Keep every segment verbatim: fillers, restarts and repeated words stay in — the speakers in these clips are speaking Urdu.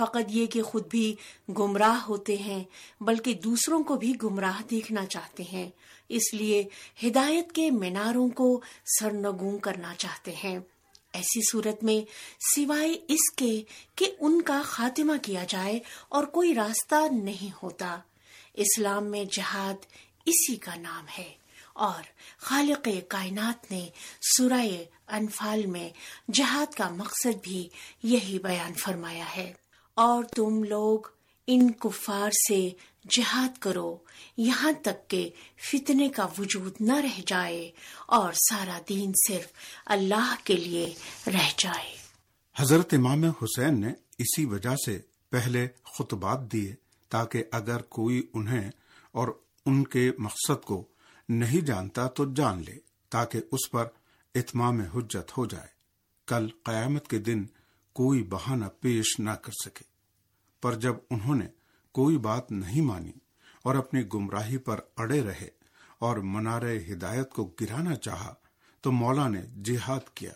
فقط یہ کہ خود بھی گمراہ ہوتے ہیں بلکہ دوسروں کو بھی گمراہ دیکھنا چاہتے ہیں، اس لیے ہدایت کے میناروں کو سرنگوں کرنا چاہتے ہیں۔ ایسی صورت میں سوائے اس کے کہ ان کا خاتمہ کیا جائے اور کوئی راستہ نہیں ہوتا۔ اسلام میں جہاد اسی کا نام ہے، اور خالق کائنات نے سورہ انفال میں جہاد کا مقصد بھی یہی بیان فرمایا ہے، اور تم لوگ ان کفار سے جہاد کرو یہاں تک کہ فتنے کا وجود نہ رہ جائے اور سارا دین صرف اللہ کے لیے رہ جائے۔ حضرت امام حسین نے اسی وجہ سے پہلے خطبات دیے تاکہ اگر کوئی انہیں اور ان کے مقصد کو نہیں جانتا تو جان لے، تاکہ اس پر اتمام حجت ہو جائے، کل قیامت کے دن کوئی بہانہ پیش نہ کر سکے۔ پر جب انہوں نے کوئی بات نہیں مانی اور اپنی گمراہی پر اڑے رہے اور منار ہدایت کو گرانا چاہا تو مولا نے جہاد کیا۔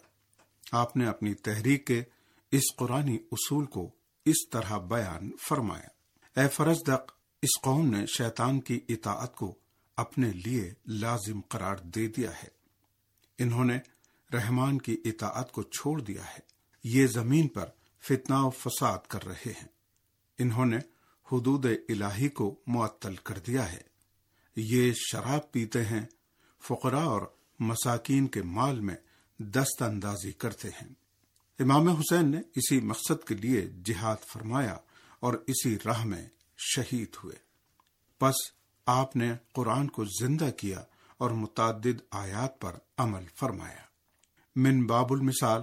آپ نے اپنی تحریک کے اس قرآنی اصول کو اس طرح بیان فرمایا: اے فرزدق، اس قوم نے شیطان کی اطاعت کو اپنے لیے لازم قرار دے دیا ہے، انہوں نے رحمان کی اطاعت کو چھوڑ دیا ہے، یہ زمین پر فتنہ و فساد کر رہے ہیں، انہوں نے حدود الہی کو معطل کر دیا ہے، یہ شراب پیتے ہیں، فقراء اور مساکین کے مال میں دست اندازی کرتے ہیں۔ امام حسین نے اسی مقصد کے لیے جہاد فرمایا اور اسی راہ میں شہید ہوئے۔ پس آپ نے قرآن کو زندہ کیا اور متعدد آیات پر عمل فرمایا۔ من باب المثال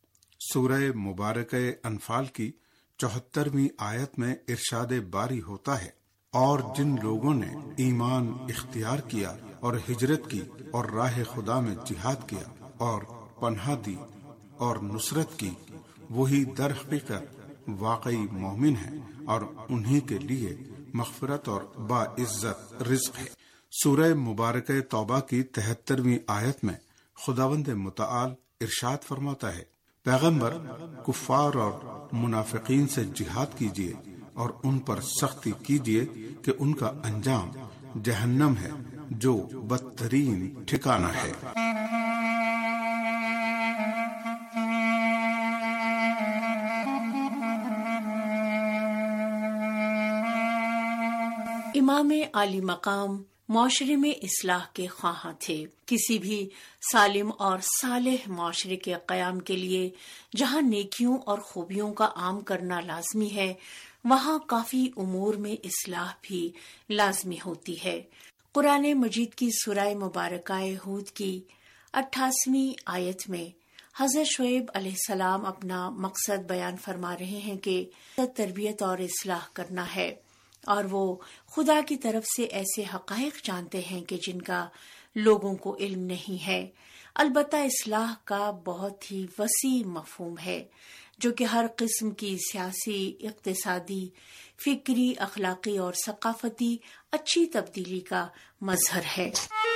سورہ مبارکہ انفال کی چوہترویں آیت میں ارشاد باری ہوتا ہے: اور جن لوگوں نے ایمان اختیار کیا اور ہجرت کی اور راہ خدا میں جہاد کیا اور پناہ دی اور نصرت کی، وہی در حقیقت واقعی مومن ہیں اور انہی کے لیے مغفرت اور باعزت رزق ہے۔ سورہ مبارکہ توبہ کی تہترویں آیت میں خداوند متعال ارشاد فرماتا ہے: پیغمبر کفار اور منافقین سے جہاد کیجیے اور ان پر سختی کیجیے کہ ان کا انجام جہنم ہے جو بدترین ٹھکانہ ہے۔ امام عالی مقام معاشرے میں اصلاح کے خواہاں تھے۔ کسی بھی سالم اور صالح معاشرے کے قیام کے لیے جہاں نیکیوں اور خوبیوں کا عام کرنا لازمی ہے، وہاں کافی امور میں اصلاح بھی لازمی ہوتی ہے۔ قرآن مجید کی سورہ مبارکہ ہود کی اٹھاسویں آیت میں حضرت شعیب علیہ السلام اپنا مقصد بیان فرما رہے ہیں کہ تربیت اور اصلاح کرنا ہے، اور وہ خدا کی طرف سے ایسے حقائق جانتے ہیں کہ جن کا لوگوں کو علم نہیں ہے۔ البتہ اصلاح کا بہت ہی وسیع مفہوم ہے جو کہ ہر قسم کی سیاسی، اقتصادی، فکری، اخلاقی اور ثقافتی اچھی تبدیلی کا مظہر ہے۔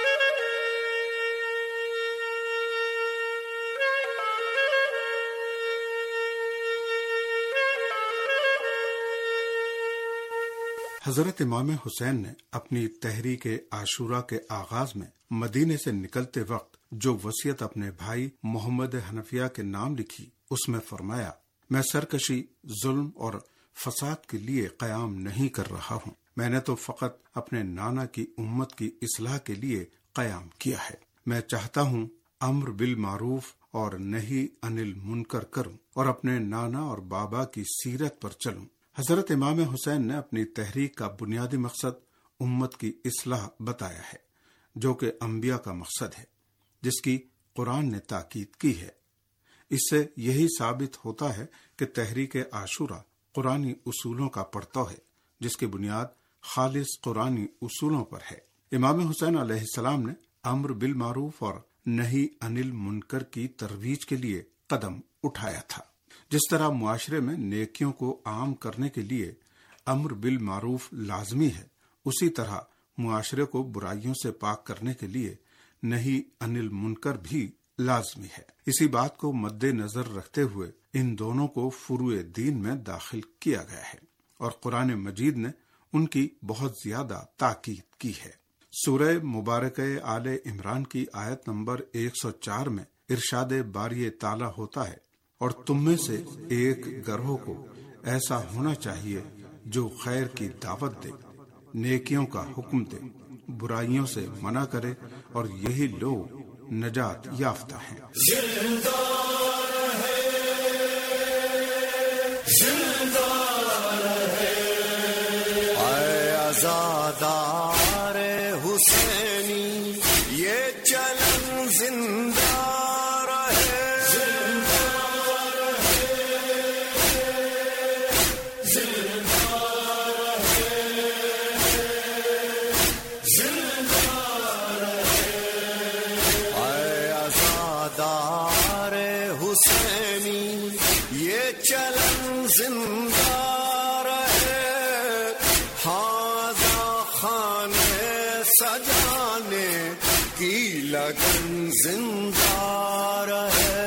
حضرت امام حسین نے اپنی تحریک عاشورہ کے آغاز میں مدینے سے نکلتے وقت جو وصیت اپنے بھائی محمد حنفیہ کے نام لکھی، اس میں فرمایا: میں سرکشی، ظلم اور فساد کے لیے قیام نہیں کر رہا ہوں، میں نے تو فقط اپنے نانا کی امت کی اصلاح کے لیے قیام کیا ہے۔ میں چاہتا ہوں امر بالمعروف اور نہی عن المنکر کروں اور اپنے نانا اور بابا کی سیرت پر چلوں۔ حضرت امام حسین نے اپنی تحریک کا بنیادی مقصد امت کی اصلاح بتایا ہے، جو کہ انبیاء کا مقصد ہے، جس کی قرآن نے تاکید کی ہے۔ اس سے یہی ثابت ہوتا ہے کہ تحریک عاشورہ قرآنی اصولوں کا پرتو ہے، جس کی بنیاد خالص قرآنی اصولوں پر ہے۔ امام حسین علیہ السلام نے امر بالمعروف اور نہی عن المنکر کی ترویج کے لیے قدم اٹھایا تھا۔ جس طرح معاشرے میں نیکیوں کو عام کرنے کے لیے امر بالمعروف لازمی ہے، اسی طرح معاشرے کو برائیوں سے پاک کرنے کے لیے نہی عن المنکر بھی لازمی ہے۔ اسی بات کو مد نظر رکھتے ہوئے ان دونوں کو فروع دین میں داخل کیا گیا ہے اور قرآن مجید نے ان کی بہت زیادہ تاکید کی ہے۔ سورہ مبارکہ آل عمران کی آیت نمبر ایک سو چار میں ارشاد باری تعالی ہوتا ہے، اور تم میں سے ایک گروہ کو ایسا ہونا چاہیے جو خیر کی دعوت دے، نیکیوں کا حکم دے، برائیوں سے منع کرے، اور یہی لوگ نجات یافتہ ہیں۔ زندہ رہے، زندہ رہے، اے آزادار حسینی، یہ چلن زندہ لگن زندہ رہے،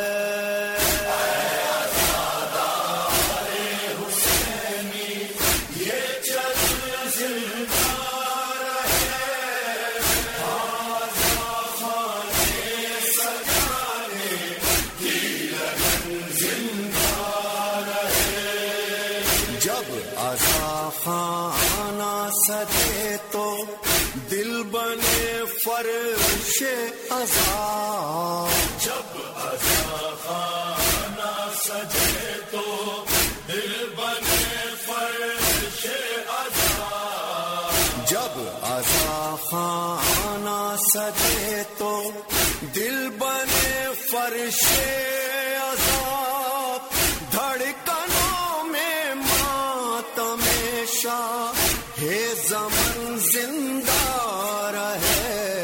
آزادار حسینی، یہ چلن زندہ رہے، آزا خانے سجانے کی لگن زندہ رہے۔ جب آزا خانہ سجے تو دل بنے فرش عذاب، جب عزا خانہ سجے تو دل بنے فرش عذاب، جب عزا خانہ سجے تو دل بنے فرش عذاب، دھڑکنوں میں ماتم شاہ ہے زمن زندہ رہے۔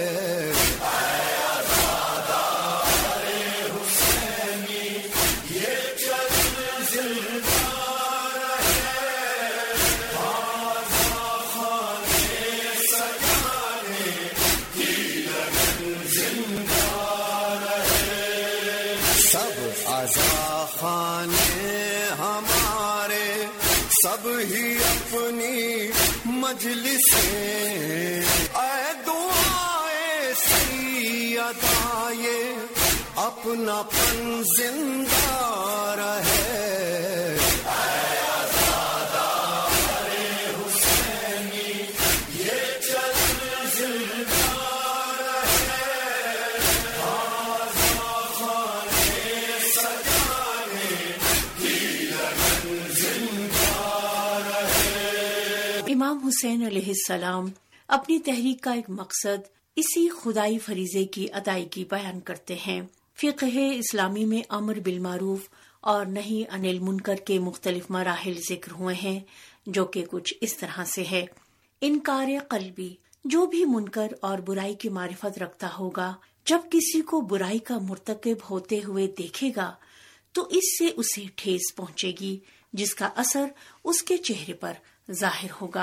عزا خانے ہمارے سب ہی اپنی مجلسیں، اے دعائے سیدہ یہ اپنا پن زندہ رہے۔ امام حسین علیہ السلام اپنی تحریک کا ایک مقصد اسی خدائی فریضے کی ادائیگی بیان کرتے ہیں۔ فقہ اسلامی میں امر بالمعروف اور نہی عن المنکر کے مختلف مراحل ذکر ہوئے ہیں، جو کہ کچھ اس طرح سے ہے۔ انکار قلبی، جو بھی منکر اور برائی کی معرفت رکھتا ہوگا، جب کسی کو برائی کا مرتکب ہوتے ہوئے دیکھے گا تو اس سے اسے ٹھیس پہنچے گی، جس کا اثر اس کے چہرے پر ظاہر ہوگا۔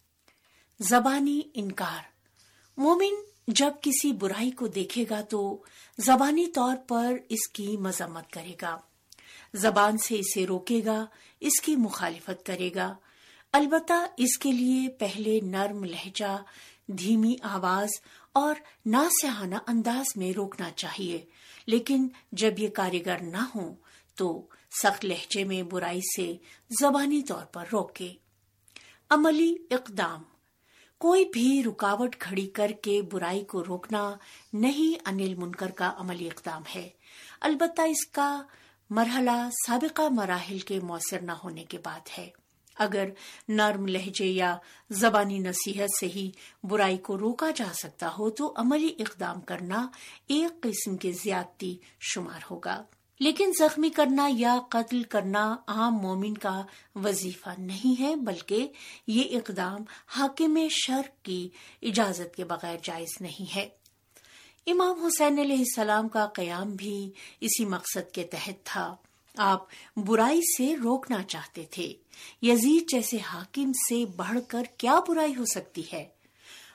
زبانی انکار، مومن جب کسی برائی کو دیکھے گا تو زبانی طور پر اس کی مذمت کرے گا، زبان سے اسے روکے گا، اس کی مخالفت کرے گا، البتہ اس کے لیے پہلے نرم لہجہ، دھیمی آواز اور ناصحانہ انداز میں روکنا چاہیے، لیکن جب یہ کارگر نہ ہو تو سخت لہجے میں برائی سے زبانی طور پر روکے۔ عملی اقدام، کوئی بھی رکاوٹ کھڑی کر کے برائی کو روکنا نہیں عن المنکر کا عملی اقدام ہے، البتہ اس کا مرحلہ سابقہ مراحل کے مؤثر نہ ہونے کے بعد ہے۔ اگر نرم لہجے یا زبانی نصیحت سے ہی برائی کو روکا جا سکتا ہو تو عملی اقدام کرنا ایک قسم کی زیادتی شمار ہوگا، لیکن زخمی کرنا یا قتل کرنا عام مومن کا وظیفہ نہیں ہے، بلکہ یہ اقدام حاکم شرع کی اجازت کے بغیر جائز نہیں ہے۔ امام حسین علیہ السلام کا قیام بھی اسی مقصد کے تحت تھا۔ آپ برائی سے روکنا چاہتے تھے۔ یزید جیسے حاکم سے بڑھ کر کیا برائی ہو سکتی ہے؟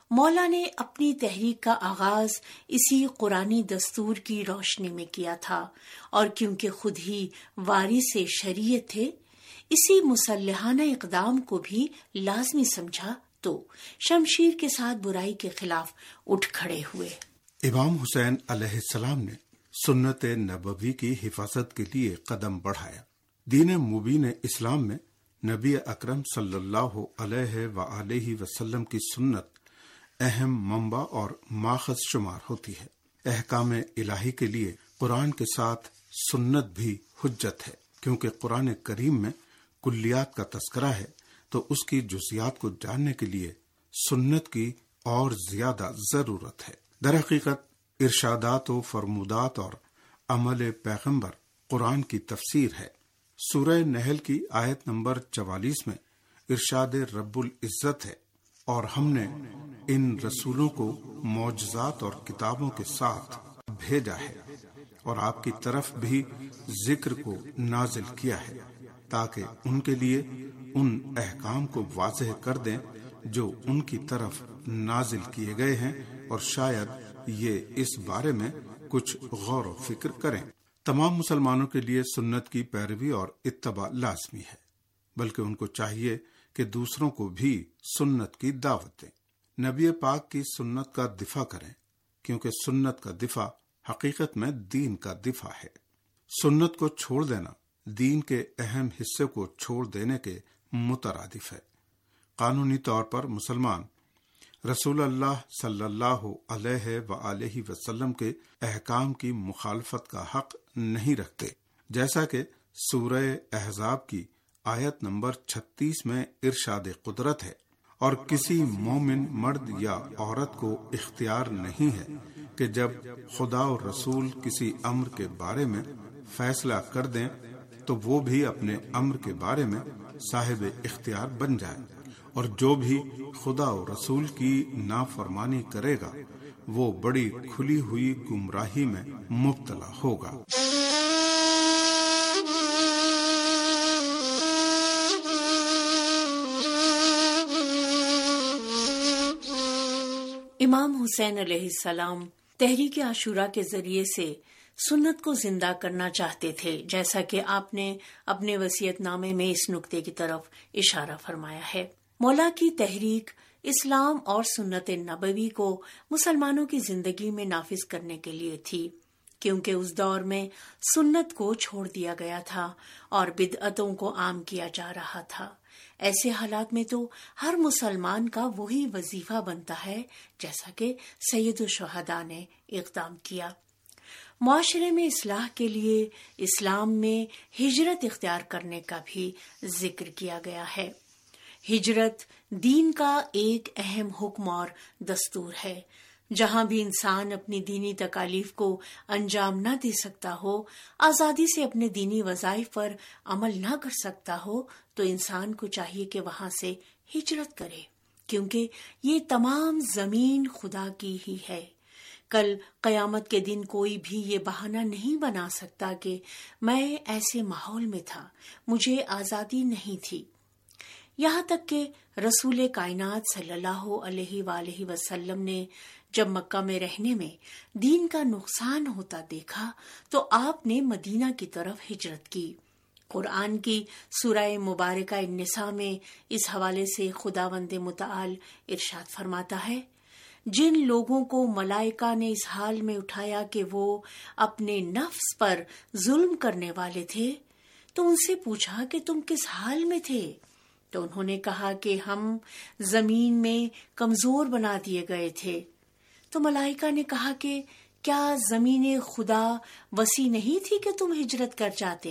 مولا نے اپنی تحریک کا آغاز اسی قرآنی دستور کی روشنی میں کیا تھا، اور کیونکہ خود ہی وارث شریعت تھے، اسی مسلحانہ اقدام کو بھی لازمی سمجھا تو شمشیر کے ساتھ برائی کے خلاف اٹھ کھڑے ہوئے۔ امام حسین علیہ السلام نے سنت نبوی کی حفاظت کے لیے قدم بڑھایا۔ دین مبین اسلام میں نبی اکرم صلی اللہ علیہ وآلہ وسلم کی سنت اہم منبع اور ماخذ شمار ہوتی ہے۔ احکام الہی کے لیے قرآن کے ساتھ سنت بھی حجت ہے، کیونکہ قرآن کریم میں کلیات کا تذکرہ ہے تو اس کی جزیات کو جاننے کے لیے سنت کی اور زیادہ ضرورت ہے۔ در حقیقت ارشادات و فرمودات اور عمل پیغمبر قرآن کی تفسیر ہے۔ سورہ نحل کی آیت نمبر چوالیس میں ارشاد رب العزت ہے، اور ہم نے ان رسولوں کو معجزات اور کتابوں کے ساتھ بھیجا ہے اور آپ کی طرف بھی ذکر کو نازل کیا ہے تاکہ ان کے لیے ان احکام کو واضح کر دیں جو ان کی طرف نازل کیے گئے ہیں، اور شاید یہ اس بارے میں کچھ غور و فکر کریں۔ تمام مسلمانوں کے لیے سنت کی پیروی اور اتباع لازمی ہے، بلکہ ان کو چاہیے کہ دوسروں کو بھی سنت کی دعوت دیں، نبی پاک کی سنت کا دفاع کریں، کیونکہ سنت کا دفاع حقیقت میں دین کا دفاع ہے۔ سنت کو چھوڑ دینا دین کے اہم حصے کو چھوڑ دینے کے مترادف ہے۔ قانونی طور پر مسلمان رسول اللہ صلی اللہ علیہ وآلہ وسلم کے احکام کی مخالفت کا حق نہیں رکھتے، جیسا کہ سورہ احزاب کی آیت نمبر چھتیس میں ارشاد قدرت ہے، اور کسی مومن مرد یا عورت کو اختیار نہیں ہے کہ جب خدا اور رسول کسی امر کے بارے میں فیصلہ کر دیں تو وہ بھی اپنے امر کے بارے میں صاحب اختیار بن جائے، اور جو بھی خدا اور رسول کی نافرمانی کرے گا وہ بڑی کھلی ہوئی گمراہی میں مبتلا ہوگا۔ امام حسین علیہ السلام تحریک عاشورہ کے ذریعے سے سنت کو زندہ کرنا چاہتے تھے، جیسا کہ آپ نے اپنے وصیت نامے میں اس نقطے کی طرف اشارہ فرمایا ہے۔ مولا کی تحریک اسلام اور سنت نبوی کو مسلمانوں کی زندگی میں نافذ کرنے کے لیے تھی، کیونکہ اس دور میں سنت کو چھوڑ دیا گیا تھا اور بدعتوں کو عام کیا جا رہا تھا۔ ایسے حالات میں تو ہر مسلمان کا وہی وظیفہ بنتا ہے جیسا کہ سید الشہداء نے اقدام کیا۔ معاشرے میں اصلاح کے لیے اسلام میں ہجرت اختیار کرنے کا بھی ذکر کیا گیا ہے۔ ہجرت دین کا ایک اہم حکم اور دستور ہے۔ جہاں بھی انسان اپنی دینی تکالیف کو انجام نہ دے سکتا ہو، آزادی سے اپنے دینی وظائف پر عمل نہ کر سکتا ہو، تو انسان کو چاہیے کہ وہاں سے ہجرت کرے، کیونکہ یہ تمام زمین خدا کی ہی ہے۔ کل قیامت کے دن کوئی بھی یہ بہانہ نہیں بنا سکتا کہ میں ایسے ماحول میں تھا، مجھے آزادی نہیں تھی۔ یہاں تک کہ رسول کائنات صلی اللہ علیہ وآلہ وسلم نے جب مکہ میں رہنے میں دین کا نقصان ہوتا دیکھا تو آپ نے مدینہ کی طرف ہجرت کی۔ قرآن کی سورہ مبارکہ النساء میں اس حوالے سے خداوند متعال ارشاد فرماتا ہے، جن لوگوں کو ملائکہ نے اس حال میں اٹھایا کہ وہ اپنے نفس پر ظلم کرنے والے تھے تو ان سے پوچھا کہ تم کس حال میں تھے؟ تو انہوں نے کہا کہ ہم زمین میں کمزور بنا دیے گئے تھے۔ تو ملائکہ نے کہا کہ کیا زمین خدا وسیع نہیں تھی کہ تم ہجرت کر جاتے؟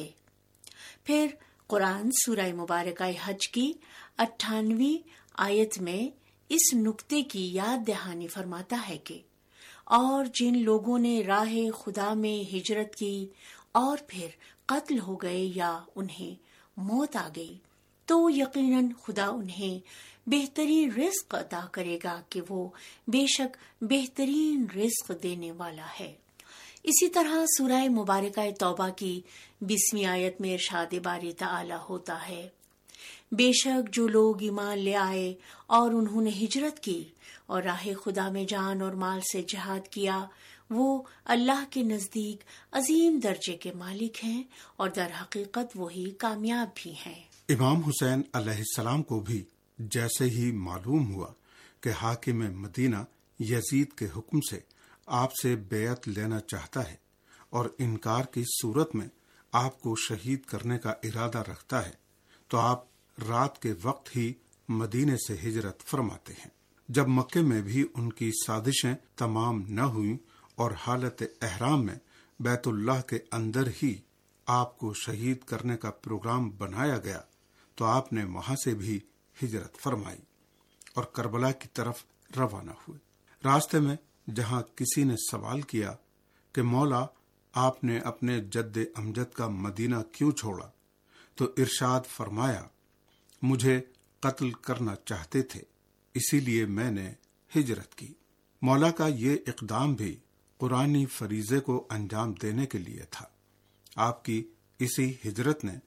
پھر قرآن سورہ مبارکہ حج کی اٹھانویں آیت میں اس نقطے کی یاد دہانی فرماتا ہے کہ اور جن لوگوں نے راہ خدا میں ہجرت کی اور پھر قتل ہو گئے یا انہیں موت آ گئی تو یقیناً خدا انہیں بہترین رزق عطا کرے گا کہ وہ بے شک بہترین رزق دینے والا ہے۔ اسی طرح سورہ مبارکہ توبہ کی بیسویں آیت میں ارشاد باری تعالی ہوتا ہے، بے شک جو لوگ ایمان لے آئے اور انہوں نے ہجرت کی اور راہ خدا میں جان اور مال سے جہاد کیا، وہ اللہ کے نزدیک عظیم درجے کے مالک ہیں اور در حقیقت وہی کامیاب بھی ہیں۔ امام حسین علیہ السلام کو بھی جیسے ہی معلوم ہوا کہ حاکم مدینہ یزید کے حکم سے آپ سے بیعت لینا چاہتا ہے اور انکار کی صورت میں آپ کو شہید کرنے کا ارادہ رکھتا ہے، تو آپ رات کے وقت ہی مدینے سے ہجرت فرماتے ہیں۔ جب مکے میں بھی ان کی سازشیں تمام نہ ہوئیں اور حالت احرام میں بیت اللہ کے اندر ہی آپ کو شہید کرنے کا پروگرام بنایا گیا، تو آپ نے وہاں سے بھی ہجرت فرمائی اور کربلا کی طرف روانہ ہوئے۔ راستے میں جہاں کسی نے سوال کیا کہ مولا آپ نے اپنے جد امجد کا مدینہ کیوں چھوڑا، تو ارشاد فرمایا مجھے قتل کرنا چاہتے تھے، اسی لیے میں نے ہجرت کی۔ مولا کا یہ اقدام بھی قرآنی فریضے کو انجام دینے کے لیے تھا۔ آپ کی اسی ہجرت نے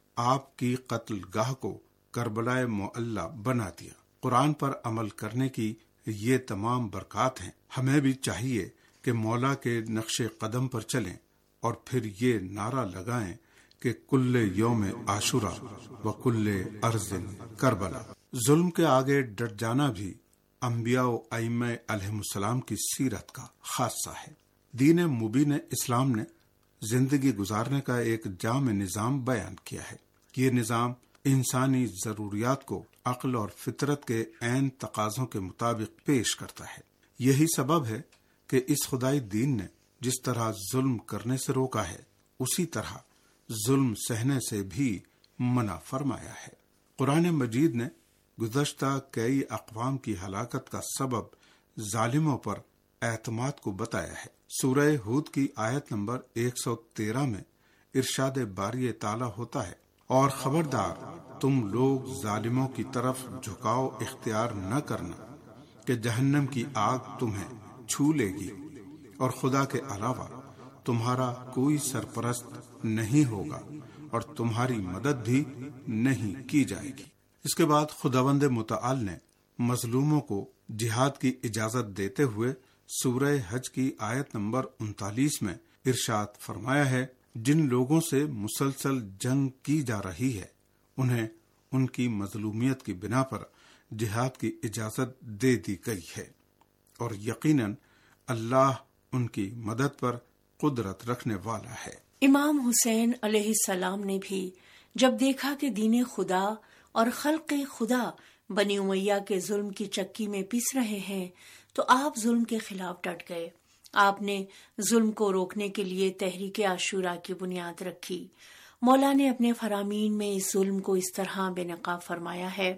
آپ کی قتل گاہ کو کربلا معلی بنا دیا۔ قرآن پر عمل کرنے کی یہ تمام برکات ہیں۔ ہمیں بھی چاہیے کہ مولا کے نقش قدم پر چلیں اور پھر یہ نعرہ لگائیں کہ کل یوم عاشورہ و کل ارض کربلا۔ ظلم کے آگے ڈٹ جانا بھی انبیاء و ائمہ علیہم السلام کی سیرت کا خاصہ ہے۔ دین مبین اسلام نے زندگی گزارنے کا ایک جامع نظام بیان کیا ہے۔ یہ نظام انسانی ضروریات کو عقل اور فطرت کے عین تقاضوں کے مطابق پیش کرتا ہے۔ یہی سبب ہے کہ اس خدائی دین نے جس طرح ظلم کرنے سے روکا ہے، اسی طرح ظلم سہنے سے بھی منع فرمایا ہے۔ قرآن مجید نے گزشتہ کئی اقوام کی ہلاکت کا سبب ظالموں پر اعتماد کو بتایا ہے۔ سورہ ہود کی آیت نمبر ایک سو تیرہ میں ارشاد باری تعالی ہوتا ہے، اور خبردار تم لوگ ظالموں کی طرف جھکاؤ اختیار نہ کرنا کہ جہنم کی آگ تمہیں چھو لے گی اور خدا کے علاوہ تمہارا کوئی سرپرست نہیں ہوگا اور تمہاری مدد بھی نہیں کی جائے گی۔ اس کے بعد خداوند متعال نے مظلوموں کو جہاد کی اجازت دیتے ہوئے سورہ حج کی آیت نمبر انتالیس میں ارشاد فرمایا ہے، جن لوگوں سے مسلسل جنگ کی جا رہی ہے انہیں ان کی مظلومیت کی بنا پر جہاد کی اجازت دے دی گئی ہے، اور یقیناً اللہ ان کی مدد پر قدرت رکھنے والا ہے۔ امام حسین علیہ السلام نے بھی جب دیکھا کہ دین خدا اور خلق خدا بنی امیہ کے ظلم کی چکی میں پیس رہے ہیں، تو آپ ظلم کے خلاف ڈٹ گئے۔ آپ نے ظلم کو روکنے کے لیے تحریک عاشورہ کی بنیاد رکھی۔ مولا نے اپنے فرامین میں اس ظلم کو اس طرح بے نقاب فرمایا ہے،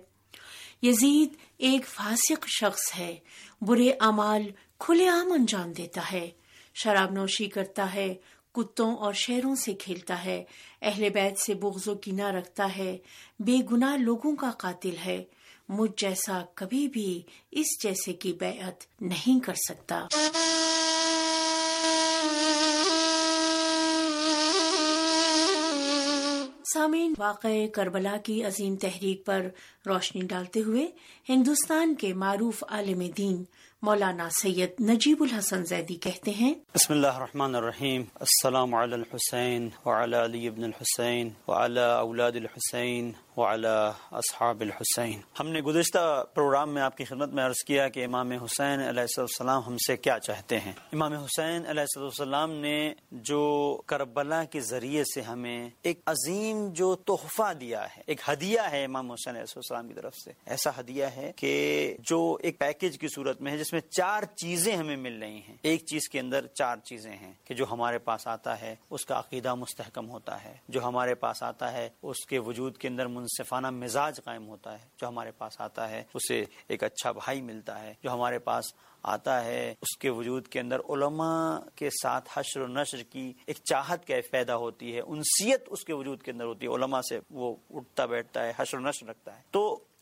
یزید ایک فاسق شخص ہے، برے اعمال کھلے عام انجام دیتا ہے، شراب نوشی کرتا ہے، کتوں اور شیروں سے کھیلتا ہے، اہل بیت سے بغض و کینہ رکھتا ہے، بے گناہ لوگوں کا قاتل ہے، مجھ جیسا کبھی بھی اس جیسے کی بیعت نہیں کر سکتا۔ سامعین، واقعہ کربلا کی عظیم تحریک پر روشنی ڈالتے ہوئے ہندوستان کے معروف عالم دین مولانا سید نجیب الحسن زیدی کہتے ہیں، بسم اللہ الرحمن الرحیم، السلام علی الحسین وعلی علی ابن الحسین وعلی اولاد الحسین وعلی اصحاب الحسین۔ ہم نے گزشتہ پروگرام میں آپ کی خدمت میں عرض کیا کہ امام حسین علیہ السلام ہم سے کیا چاہتے ہیں۔ امام حسین علیہ السلام نے جو کربلا کے ذریعے سے ہمیں ایک عظیم جو تحفہ دیا ہے، ایک ہدیہ ہے امام حسین علیہ السلام کی طرف سے، ایسا ہدیہ ہے کہ جو ایک پیکج کی صورت میں ہے، جس میں چار چیزیں ہمیں مل رہی ہیں۔ ایک چیز کے اندر چار چیزیں ہیں کہ جو ہمارے پاس آتا ہے اس کا عقیدہ مستحکم ہوتا ہے، جو ہمارے پاس آتا ہے اس کے وجود کے اندر منصفانہ مزاج قائم ہوتا ہے، جو ہمارے پاس آتا ہے اسے ایک اچھا بھائی ملتا ہے، جو ہمارے پاس آتا ہے اس کے وجود کے اندر علماء کے ساتھ حشر و نشر کی ایک چاہت کیف پیدا ہوتی ہے، انسیت اس کے وجود کے اندر ہوتی ہے، علماء سے وہ اٹھتا بیٹھتا ہے، حشر و نشر رکھتا ہے۔ تو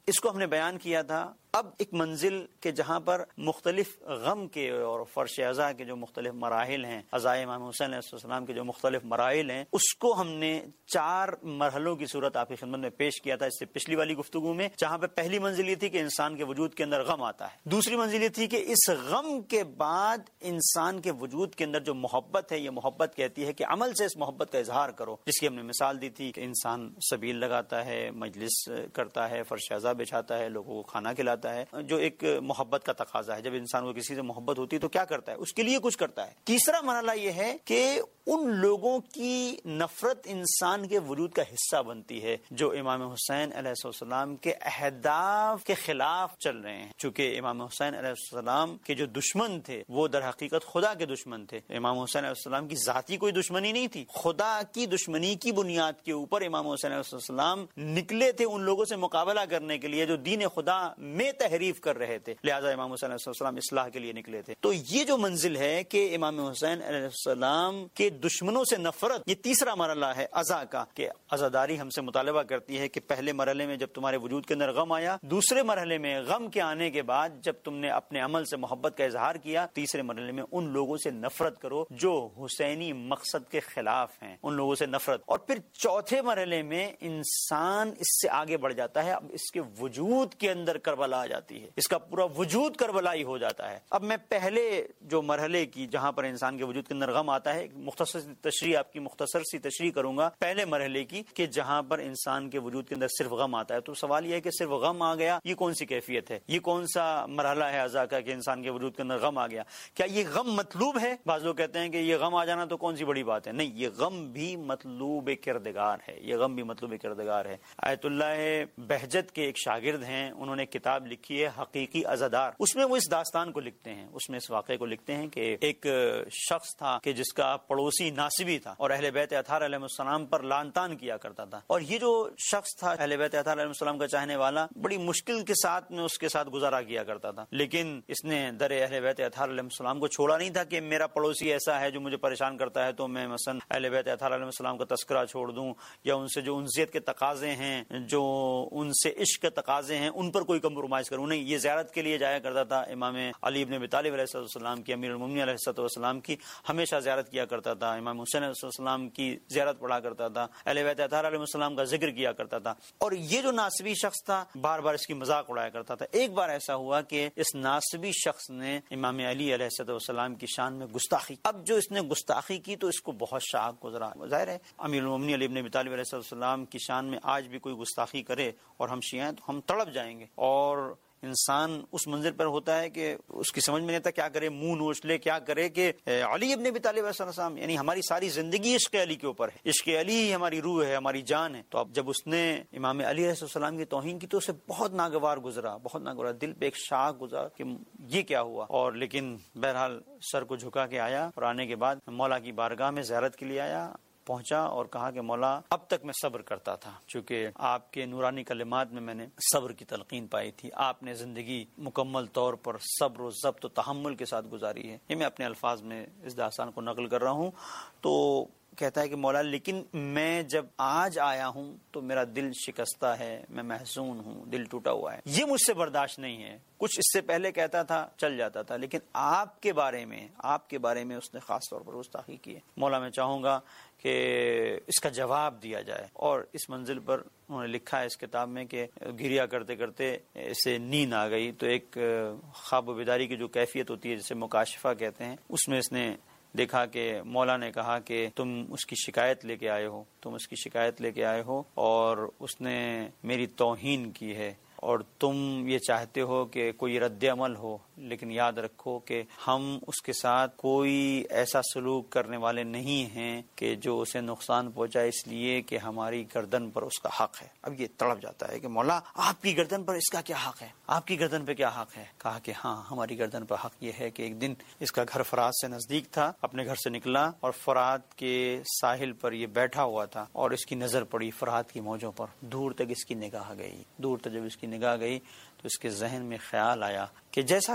اس کو ہم نے بیان کیا تھا. اب ایک منزل کے جہاں پر مختلف غم کے اور فرش عزا کے جو مختلف مراحل ہیں، عزائے امام حسین علیہ السلام کے جو مختلف مراحل ہیں، اس کو ہم نے چار مرحلوں کی صورت آپ کی خدمت میں پیش کیا تھا اس سے پچھلی والی گفتگو میں، جہاں پہ پہلی منزل یہ تھی کہ انسان کے وجود کے اندر غم آتا ہے. دوسری منزل یہ تھی کہ اس غم کے بعد انسان کے وجود کے اندر جو محبت ہے، یہ محبت کہتی ہے کہ عمل سے اس محبت کا اظہار کرو، جس کی ہم نے مثال دی تھی کہ انسان سبیل لگاتا ہے، مجلس کرتا ہے، فرش عزا بچھاتا ہے، لوگوں کو کھانا کھلاتا ہے، جو ایک محبت کا تقاضا ہے. جب انسان کو کسی سے محبت ہوتی ہے تو کیا کرتا ہے؟ اس کے لیے کچھ کرتا ہے. تیسرا مرحلہ یہ ہے کہ ان لوگوں کی نفرت انسان کے وجود کا حصہ بنتی ہے جو امام حسین علیہ السلام کے اہداف کے خلاف چل رہے ہیں. چونکہ امام حسین علیہ السلام کے جو دشمن تھے وہ در حقیقت خدا کے دشمن تھے. امام حسین علیہ السلام کی ذاتی کوئی دشمنی نہیں تھی، خدا کی دشمنی کی بنیاد کے اوپر امام حسین علیہ السلام نکلے تھے ان لوگوں سے مقابلہ کرنے کے لیے جو دین خدا میں تحریف کر رہے تھے. لہٰذا امام حسین علیہ السلام اصلاح کے لیے نکلے تھے. تو یہ جو منزل ہے کہ امام حسین علیہ السلام کے دشمنوں سے نفرت، یہ تیسرا مرحلہ ہے عزا کا، کہ عزاداری ہم سے مطالبہ کرتی ہے کہ پہلے مرحلے میں جب تمہارے وجود کے اندر غم آیا، دوسرے مرحلے میں غم کے آنے کے بعد جب تم نے اپنے عمل سے محبت کا اظہار کیا، تیسرے مرحلے میں ان لوگوں سے نفرت کرو جو حسینی مقصد کے خلاف ہیں، ان لوگوں سے نفرت. اور پھر چوتھے مرحلے میں انسان اس سے آگے بڑھ جاتا ہے. اب اس کے وجود کے اندر کربلا آ جاتی ہے، اس کا پورا وجود کربلائی ہو جاتا ہے. اب میں پہلے جو مرحلے کی جہاں پر انسان کے وجود کے اندر غم آتا ہے مختصر تشریح آپ کی مختصر سی تشریح کروں گا پہلے مرحلے کی، کہ جہاں پر انسان کے وجود کے اندر صرف غم آتا ہے. تو سوال یہ ہے کہ صرف غم آ گیا، یہ کون سی کیفیت ہے؟ یہ کون سا مرحلہ ہے عزا کا کہ انسان کے وجود کے اندر غم آ گیا؟ کیا یہ غم مطلوب ہے؟ بعض لوگ کہتے ہیں کہ یہ غم آ جانا تو کون سی بڑی بات ہے. نہیں، یہ غم بھی مطلوب کردگار ہے، یہ غم بھی مطلوب کردگار ہے. آیت اللہ بہجت کے ایک شاگرد ہیں، انہوں نے کتاب لکھی ہے حقیقی عزادار. اس میں وہ اس داستان کو لکھتے ہیں، اس میں اس واقعے کو لکھتے ہیں کہ ایک شخص تھا کہ جس کا پڑوسی ناصبی تھا اور اہل بیت اطہار علیہ السلام پر لعن طعن کیا کرتا تھا. اور یہ جو شخص تھا اہل بیت اطہار علیہ السلام کا چاہنے والا، بڑی مشکل کے ساتھ میں اس کے ساتھ گزارا کیا کرتا تھا. لیکن اس نے در اہل بیت اطہار علیہ السلام کو چھوڑا نہیں تھا کہ میرا پڑوسی ایسا ہے جو مجھے پریشان کرتا ہے تو میں مثلا اہل بیت اطہار علیہ السلام کا تذکرہ چھوڑ دوں، یا ان سے جو انسیت کے تقاضے ہیں، جو ان سے عشق کے تقاضے ہیں، ان پر کوئی کمپرومائز کروں نہیں. یہ زیارت کے لیے جایا کرتا تھا. امام علی ابن ابی طالب علیہ السلام کی، امیر المومنین علیہ السلام کی ہمیشہ زیارت کیا کرتا تھا. امام حسین علیہ السلام کی زیارت پڑھا کرتا تھا. اہل بیت اطہار علیہ السلام کا ذکر کیا کرتا تھا. اور یہ جو ناصبی شخص تھا بار بار اس کی مذاق اڑایا کرتا تھا. ایک بار ایسا ہوا کہ اس ناصبی شخص نے امام علی علیہ السلام کی شان میں گستاخی. اب جو اس نے گستاخی کی تو اس کو بہت شاق گزرا. ظاہر ہے امیر المومنین علی ابن ابی طالب علیہ السلام کی شان میں آج بھی کوئی گستاخی کرے اور ہم شیعہ ہیں تو ہم تڑپ جائیں گے. اور انسان اس منظر پر ہوتا ہے کہ اس کی سمجھ میں نہیں آتا کیا کرے، منہ نوچ لے، کیا کرے کہ علی ابن ابی طالب علیہ السلام، یعنی ہماری ساری زندگی عشق علی کے اوپر ہے، عشق علی ہی ہماری روح ہے، ہماری جان ہے. تو اب جب اس نے امام علی علیہ السلام کی توہین کی تو اسے بہت ناگوار گزرا، بہت ناگوار، دل پہ ایک شاخ گزرا کہ یہ کیا ہوا. اور لیکن بہرحال سر کو جھکا کے آیا اور آنے کے بعد مولا کی بارگاہ میں زیارت کے لیے آیا، پہنچا اور کہا کہ مولا اب تک میں صبر کرتا تھا، چونکہ آپ کے نورانی کلمات میں میں نے صبر کی تلقین پائی تھی. آپ نے زندگی مکمل طور پر صبر و ضبط و تحمل کے ساتھ گزاری ہے. یہ میں اپنے الفاظ میں اس داستان کو نقل کر رہا ہوں. تو کہتا ہے کہ مولا لیکن میں جب آج آیا ہوں تو میرا دل شکستہ ہے، میں محزون ہوں، دل ٹوٹا ہوا ہے، یہ مجھ سے برداشت نہیں ہے. کچھ اس سے پہلے کہتا تھا چل جاتا تھا، لیکن آپ کے بارے میں آپ کے بارے میں اس نے خاص طور پر گستاخی کی ہے. مولا میں چاہوں گا کہ اس کا جواب دیا جائے. اور اس منزل پر انہوں نے لکھا ہے اس کتاب میں کہ گریا کرتے کرتے اسے نیند آ گئی. تو ایک خواب و بیداری کی جو کیفیت ہوتی ہے جسے مکاشفہ کہتے ہیں، اس میں اس نے دیکھا کہ مولا نے کہا کہ تم اس کی شکایت لے کے آئے ہو تم اس کی شکایت لے کے آئے ہو اور اس نے میری توہین کی ہے، اور تم یہ چاہتے ہو کہ کوئی رد عمل ہو، لیکن یاد رکھو کہ ہم اس کے ساتھ کوئی ایسا سلوک کرنے والے نہیں ہیں کہ جو اسے نقصان پہنچائے، اس لیے کہ ہماری گردن پر اس کا حق ہے. اب یہ تڑپ جاتا ہے کہ مولا آپ کی گردن پر اس کا کیا حق ہے، آپ کی گردن پہ کیا حق ہے. کہا کہ ہاں ہماری گردن پر حق یہ ہے کہ ایک دن اس کا گھر فرات سے نزدیک تھا، اپنے گھر سے نکلا اور فرات کے ساحل پر یہ بیٹھا ہوا تھا اور اس کی نظر پڑی فرات کی موجوں پر. دور تک اس کی نگاہ گئی، دور تک جب اس کی نگاہ گئی تو اس کے ذہن میں خیال آیا کہ جیسا بھی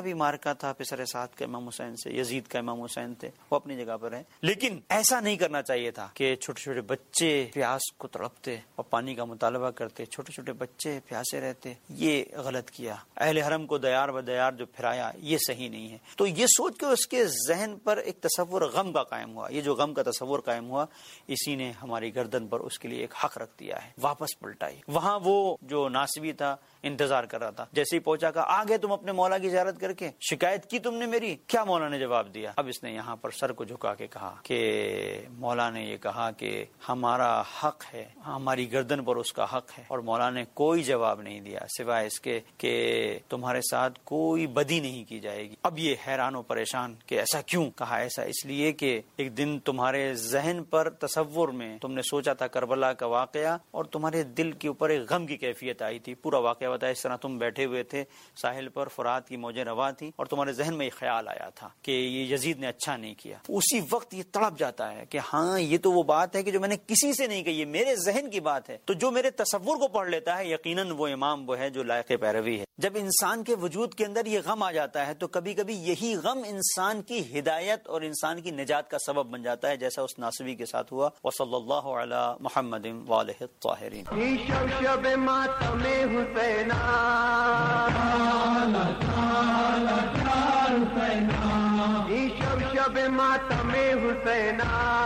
بھی مارکا تھا پسر سعد کا امام حسین سے، یزید کا امام حسین تھے، وہ اپنی جگہ پر ہیں، لیکن ایسا نہیں کرنا چاہیے تھا کہ چھوٹے چھوٹے بچے پیاس کو تڑپتے اور پانی کا مطالبہ کرتے، چھوٹے چھوٹے بچے پیاسے رہتے، یہ غلط کیا۔ اہل حرم کو دیار بدیار جو پھرایا، یہ صحیح نہیں ہے۔ تو یہ سوچ کے اس کے ذہن پر ایک تصور غم کا قائم ہوا، یہ جو غم کا تصور قائم ہوا، اسی نے ہماری گردن پر اس کے لیے ایک حق رکھ دیا ہے، واپس پلٹائی۔ وہاں وہ جو ناسبی تھا انتظار کر رہا تھا، جیسے ہی پہنچا کہا آگے تم اپنے مولا کی زیارت کر کے شکایت کی تم نے میری، کیا مولا نے جواب دیا؟ اب اس نے یہاں پر سر کو جھکا کے کہا کہ مولا نے یہ کہا کہ ہمارا حق ہے، ہماری گردن پر اس کا حق ہے، اور مولا نے کوئی جواب نہیں دیا سوائے اس کے کہ تمہارے ساتھ کوئی بدی نہیں کی جائے گی۔ اب یہ حیران و پریشان کہ ایسا کیوں کہا؟ ایسا اس لیے کہ ایک دن تمہارے ذہن پر تصور میں تم نے سوچا تھا کربلا کا واقعہ، اور تمہارے دل کے اوپر ایک غم کی کیفیت آئی تھی، پورا واقعہ بتایا، اس طرح تم بیٹھے ہوئے تھے ساحل پر، فرات کی موجیں رواں تھیں، اور تمہارے ذہن میں یہ خیال آیا تھا کہ یہ یزید نے اچھا نہیں کیا۔ اسی وقت یہ تڑپ جاتا ہے کہ ہاں یہ تو وہ بات ہے کہ جو میں نے کسی سے نہیں کہی، یہ میرے ذہن کی بات ہے، تو جو میرے تصور کو پڑھ لیتا ہے یقیناً وہ امام وہ ہے جو لائق پیروی ہے۔ جب انسان کے وجود کے اندر یہ غم آ جاتا ہے تو کبھی کبھی یہی غم انسان کی ہدایت اور انسان کی نجات کا سبب بن جاتا ہے، جیسا اس ناصبی کے ساتھ ہوا۔ وصلی اللہ علی محمد وآلہ الطاہرین۔ شب ماتم حسین شب شب ماتم حسین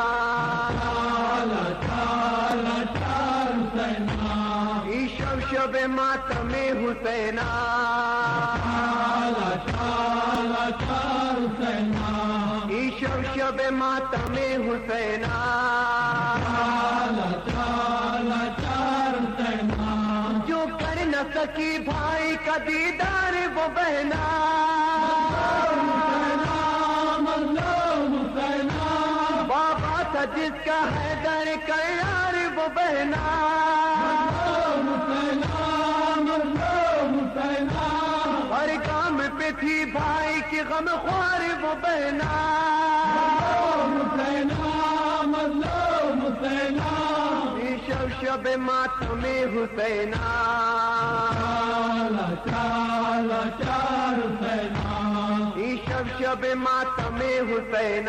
شب شب ماتم حسین شب شب ماتم حسین جو کر نہ سکی بھائی کا دیدار وہ بہنا، بابا تھا جس کا حیدر کا یار وہ بہنا، ہر کام پہ تھی بھائی کی غم خوار وہ بہنا، شب شب ماتم حسین شب شب ماتم حسین۔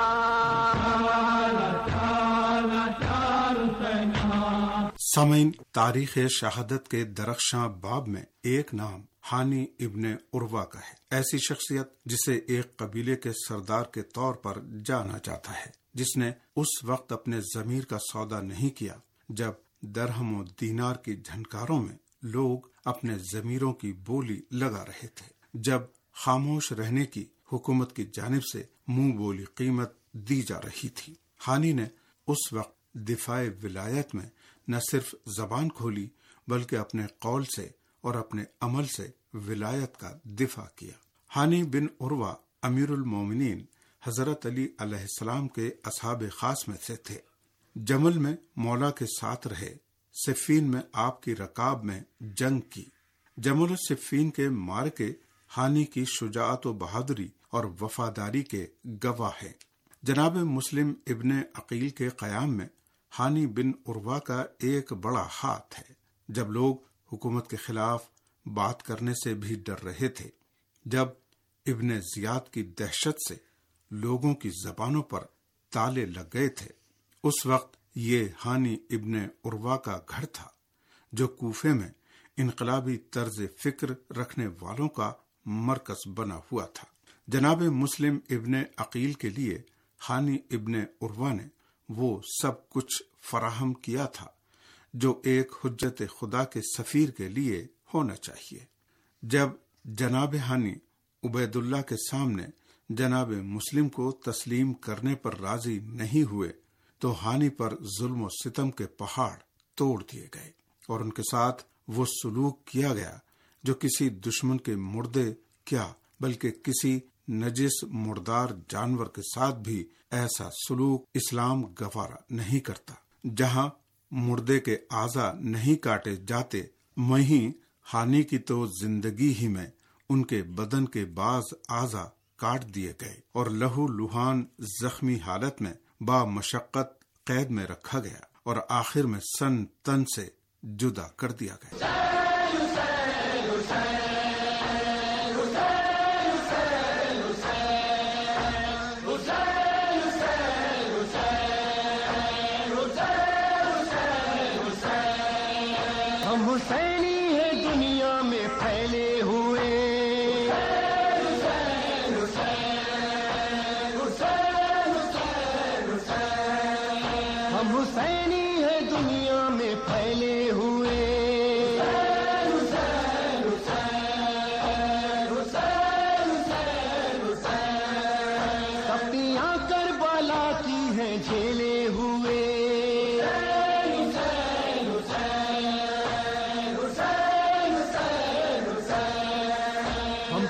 سامعین، تاریخ شہادت کے درخشاں باب میں ایک نام ہانی ابن عروہ کا ہے، ایسی شخصیت جسے ایک قبیلے کے سردار کے طور پر جانا جاتا ہے، جس نے اس وقت اپنے ضمیر کا سودا نہیں کیا جب درہم و دینار کی جھنکاروں میں لوگ اپنے ضمیروں کی بولی لگا رہے تھے، جب خاموش رہنے کی حکومت کی جانب سے منہ بولی قیمت دی جا رہی تھی۔ ہانی نے اس وقت دفاع ولایت میں نہ صرف زبان کھولی بلکہ اپنے قول سے اور اپنے عمل سے ولایت کا دفاع کیا۔ ہانی بن عروہ امیر المومنین حضرت علی علیہ السلام کے اصحاب خاص میں سے تھے، جمل میں مولا کے ساتھ رہے، صفین میں آپ کی رکاب میں جنگ کی۔ جمل و صفین کے مارکے ہانی کی شجاعت و بہادری اور وفاداری کے گواہ ہیں۔ جناب مسلم ابن عقیل کے قیام میں ہانی بن عروہ کا ایک بڑا ہاتھ ہے۔ جب لوگ حکومت کے خلاف بات کرنے سے بھی ڈر رہے تھے، جب ابن زیاد کی دہشت سے لوگوں کی زبانوں پر تالے لگ گئے تھے، اس وقت یہ ہانی ابن عروہ کا گھر تھا جو کوفے میں انقلابی طرز فکر رکھنے والوں کا مرکز بنا ہوا تھا۔ جناب مسلم ابن عقیل کے لیے ہانی ابن عروہ نے وہ سب کچھ فراہم کیا تھا جو ایک حجت خدا کے سفیر کے لیے ہونا چاہیے۔ جب جناب ہانی عبید اللہ کے سامنے جناب مسلم کو تسلیم کرنے پر راضی نہیں ہوئے تو ہانی پر ظلم و ستم کے پہاڑ توڑ دیے گئے اور ان کے ساتھ وہ سلوک کیا گیا جو کسی دشمن کے مردے کیا بلکہ کسی نجس مردار جانور کے ساتھ بھی ایسا سلوک اسلام گوارا نہیں کرتا۔ جہاں مردے کے اعضاء نہیں کاٹے جاتے، وہیں ہانی کی تو زندگی ہی میں ان کے بدن کے بعض اعضاء کاٹ دیے گئے اور لہو لہان زخمی حالت میں با مشقت قید میں رکھا گیا اور آخر میں سن تن سے جدا کر دیا گیا۔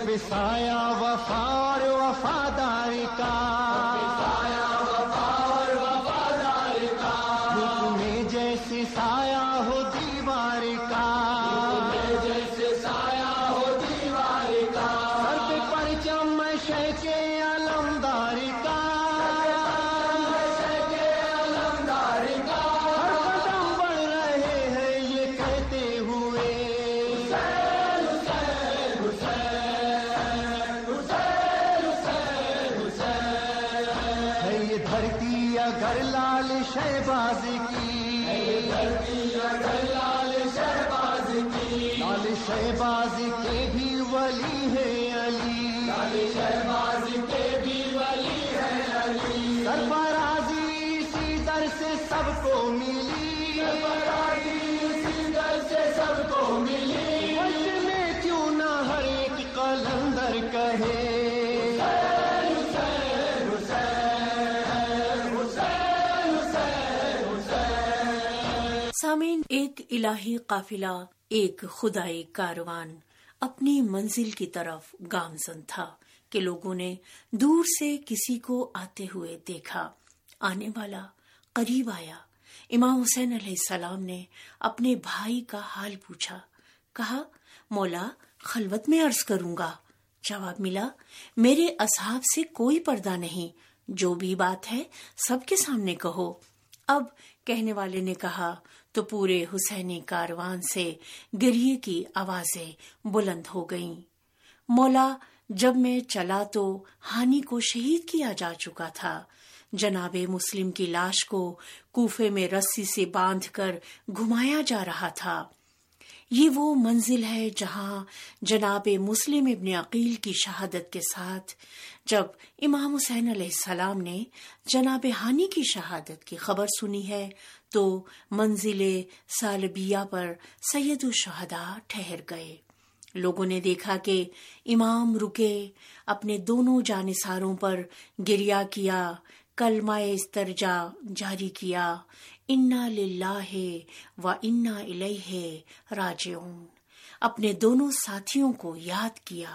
سایہ وفا اور وفاداری کا، حکم جیسے سایہ ہو دیوار کا، سر پہ پرچم شیخ علمداری کا، ہر قدم بڑھ رہے ہیں یہ کہتے ہوئے ہے یہ دھرتی اگر لال شہباز کی، لال شہباز کے بھی ولی ہے علی، سرفرازی اسی در سے سب کو ملی، وقت میں کیوں نہ ہر ایک قلندر کہے سامعین، ایک الہی قافلہ، ایک خدائی کاروان اپنی منزل کی طرف گامزن تھا کہ لوگوں نے دور سے کسی کو آتے ہوئے دیکھا۔ آنے والا قریب آیا۔ امام حسین علیہ السلام نے اپنے بھائی کا حال پوچھا، کہا مولا خلوت میں عرض کروں گا۔ جواب ملا، میرے اصحاب سے کوئی پردہ نہیں، جو بھی بات ہے سب کے سامنے کہو۔ اب کہنے والے نے کہا تو پورے حسینی کاروان سے گریے کی آوازیں بلند ہو گئیں۔ مولا جب میں چلا تو ہانی کو شہید کیا جا چکا تھا، جناب مسلم کی لاش کو کوفے میں رسی سے باندھ کر گھمایا جا رہا تھا۔ یہ وہ منزل ہے جہاں جناب مسلم ابن عقیل کی شہادت کے ساتھ جب امام حسین علیہ السلام نے جناب ہانی کی شہادت کی خبر سنی ہے تو منزل سالبیہ پر سید الشہداء ٹھہر گئے۔ لوگوں نے دیکھا کہ امام رکے، اپنے دونوں جانثاروں پر گریہ کیا، کلمہ استرجا جاری کیا، انا للہ و انا الیہ راجعون، اپنے دونوں ساتھیوں کو یاد کیا۔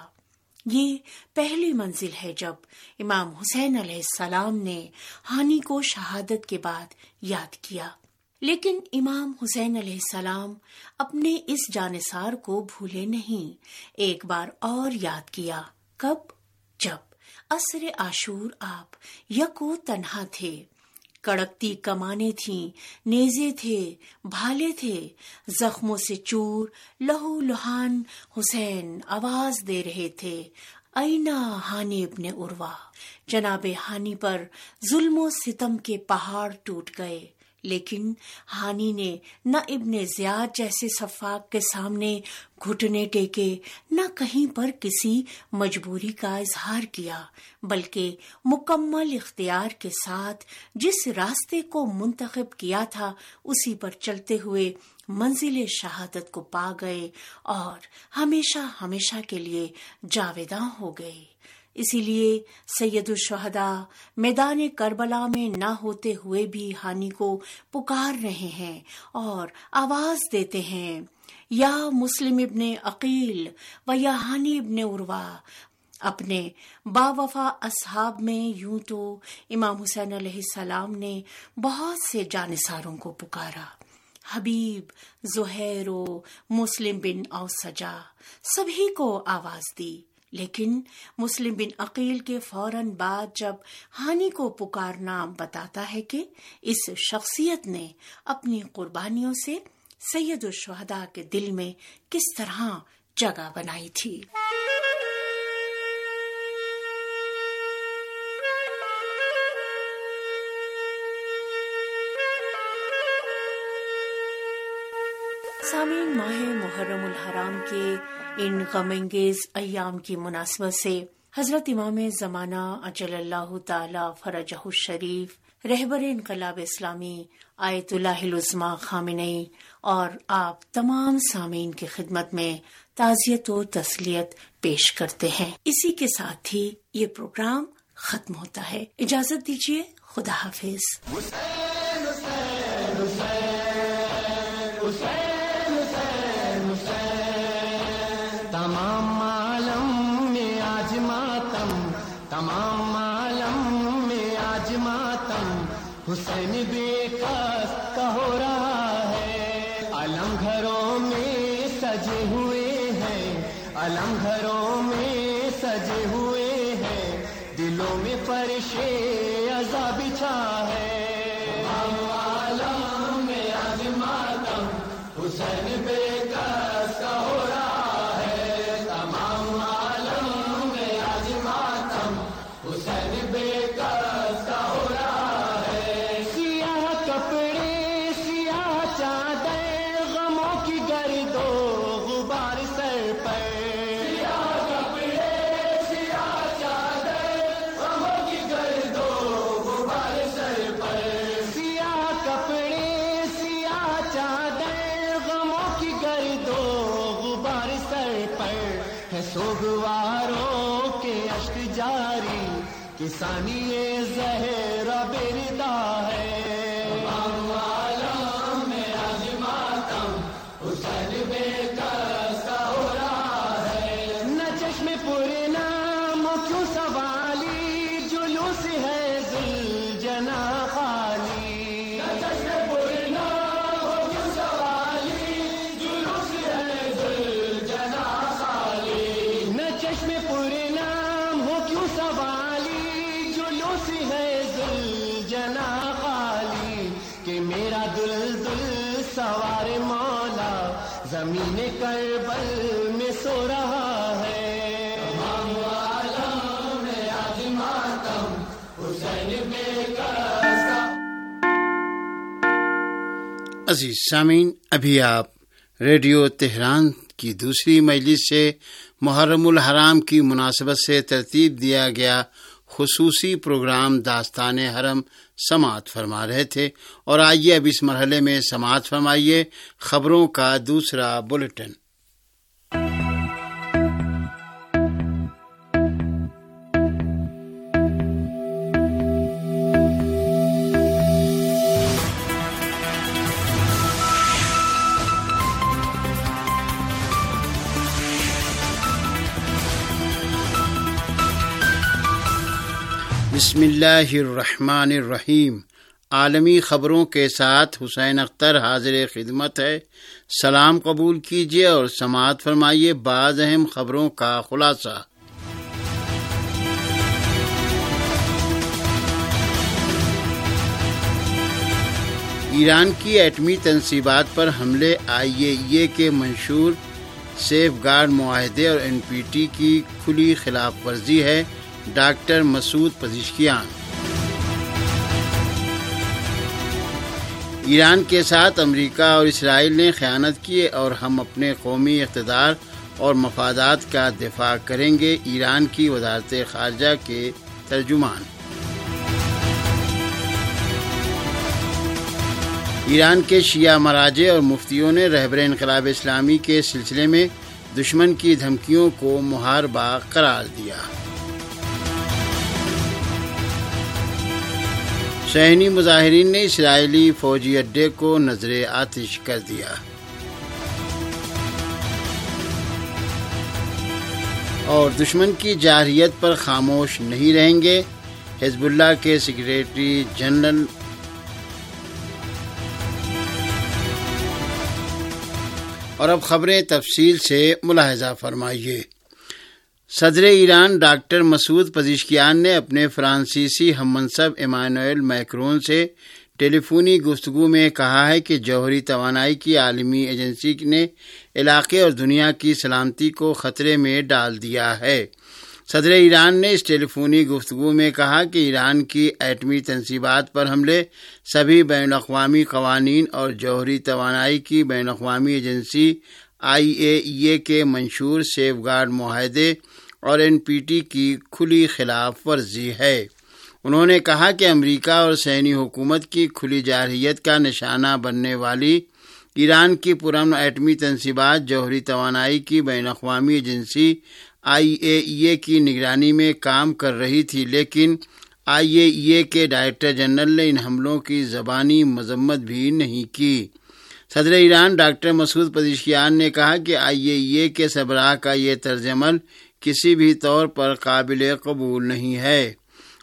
یہ پہلی منزل ہے جب امام حسین علیہ السلام نے ہانی کو شہادت کے بعد یاد کیا، لیکن امام حسین علیہ السلام اپنے اس جانثار کو بھولے نہیں، ایک بار اور یاد کیا۔ کب؟ جب عصر عاشور آپ یکو تنہا تھے، کڑکتی کمانیں تھیں، نیزے تھے، بھالے تھے، زخموں سے چور، لہو لہان حسین آواز دے رہے تھے، اینا ہانی ابن عروہ۔ جناب ہانی پر ظلم و ستم کے پہاڑ ٹوٹ گئے، لیکن ہانی نے نہ ابن زیاد جیسے سفاک کے سامنے گھٹنے ٹیکے، نہ کہیں پر کسی مجبوری کا اظہار کیا، بلکہ مکمل اختیار کے ساتھ جس راستے کو منتخب کیا تھا اسی پر چلتے ہوئے منزل شہادت کو پا گئے اور ہمیشہ ہمیشہ کے لیے جاویداں ہو گئے۔ اسی لیے سید الشہداء میدان کربلا میں نہ ہوتے ہوئے بھی ہانی کو پکار رہے ہیں اور آواز دیتے ہیں، یا مسلم ابن عقیل و یا ہانی ابن عروہ۔ اپنے با وفا اصحاب میں یوں تو امام حسین علیہ السلام نے بہت سے جانثاروں کو پکارا، حبیب، زہیر و مسلم بن اوسجا، سبھی کو آواز دی، لیکن مسلم بن عقیل کے فوراً بعد جب ہانی کو پکارنا بتاتا ہے کہ اس شخصیت نے اپنی قربانیوں سے سید الشہداء کے دل میں کس طرح جگہ بنائی تھی۔ سامعین، ماہ محرم الحرام کے ان غم انگیز ایام کی مناسبت سے حضرت امام زمانہ اجل اللہ تعالی فرجہ الشریف، رہبر انقلاب اسلامی آیت اللہ العظمی خامنئی اور آپ تمام سامعین کی خدمت میں تعزیت و تسلیت پیش کرتے ہیں۔ اسی کے ساتھ ہی یہ پروگرام ختم ہوتا ہے۔ اجازت دیجیے، خدا حافظ۔ حسین حسین حسین حسین تمام عالم میں حسین بے کس کا ہو رہا ہے. علم گھروں میں سجے ہوئے ہیں, علم گھروں میں سجے ہوئے ہیں, دلوں میں فرش عزا بچھا ہے. عالم میں آج ماتم حسین بے کس کا ہو رہا ہے. تمام عالم میں آج ماتم حسین بے کس کا ہو رہا ہے. سیاہ کپڑے سیاہ چادر غموں کی گرد و غبار سر پر. سیاہ کپڑے سیاہ چادر غموں کی گرد و غبار سر پر. سیاہ کپڑے سیاہ چادر غموں کی گرد و غبار سر پر ہے. سوگواروں کے اشک جاری کسانی زہرا بردا ہے. تمام عالم میں آج ماتم حسین بے کس کا ہو رہا ہے. نہ چشم پورے نام کیوں سوالی جلوس ہے ذوالجنا خالی. نہ چشم پورے نام کیوں سوالی جلوس ہے ذوالجنا خالی. نہ چشم پورے نام ہو کیوں سوالی جلوس ہے ذوالجنا خالی. کہ میرا دلدل سوار مولا زمین کربل میں سو رہا ہے. تمام عالم میں آج ماتم حسین بے کس کا. عزیز سامعین، ابھی آپ ریڈیو تہران کی دوسری مجلس سے محرم الحرام کی مناسبت سے ترتیب دیا گیا خصوصی پروگرام داستان حرم سماعت فرما رہے تھے، اور آئیے اب اس مرحلے میں سماعت فرمائیے خبروں کا دوسرا بلیٹن. بسم اللہ الرحمن الرحیم. عالمی خبروں کے ساتھ حسین اختر حاضر خدمت ہے. سلام قبول کیجیے اور سماعت فرمائیے بعض اہم خبروں کا خلاصہ. ایران کی ایٹمی تنصیبات پر حملے، آئی اے ای اے کے منشور سیف گارڈ معاہدے اور این پی ٹی کی کھلی خلاف ورزی ہے. Doctor Masoud Pezeshkian. ایران کے ساتھ امریکہ اور اسرائیل نے خیانت کی اور ہم اپنے قومی اقتدار اور مفادات کا دفاع کریں گے. ایران کی وزارت خارجہ کے ترجمان. ایران کے شیعہ مراجع اور مفتیوں نے رہبر انقلاب اسلامی کے سلسلے میں دشمن کی دھمکیوں کو محاربہ قرار دیا. صہیونی مظاہرین نے اسرائیلی فوجی اڈے کو نذر آتش کر دیا. اور دشمن کی جارحیت پر خاموش نہیں رہیں گے. حزب اللہ کے سیکریٹری جنرل اور اب خبریں تفصیل سے ملاحظہ فرمائیے. صدر ایران ڈاکٹر مسعود پزشکیان نے اپنے فرانسیسی ہم منصب ایمانوئل میکرون سے ٹیلی فونی گفتگو میں کہا ہے کہ جوہری توانائی کی عالمی ایجنسی نے علاقے اور دنیا کی سلامتی کو خطرے میں ڈال دیا ہے. صدر ایران نے اس ٹیلی فونی گفتگو میں کہا کہ ایران کی ایٹمی تنصیبات پر حملے سبھی بین الاقوامی قوانین اور جوہری توانائی کی بین الاقوامی ایجنسی آئی اے ای اے کے منشور سیف گارڈ معاہدے اور این پی ٹی کی کھلی خلاف ورزی ہے. انہوں نے کہا کہ امریکہ اور صہیونی حکومت کی کھلی جارحیت کا نشانہ بننے والی ایران کی پرامن ایٹمی تنصیبات جوہری توانائی کی بین الاقوامی ایجنسی آئی اے ای اے کی نگرانی میں کام کر رہی تھی، لیکن آئی اے ای اے کے ڈائریکٹر جنرل نے ان حملوں کی زبانی مذمت بھی نہیں کی. صدر ایران ڈاکٹر مسعود پزشکیان نے کہا کہ آئی اے ای اے کے سربراہ کا یہ طرز عمل کسی بھی طور پر قابل قبول نہیں ہے.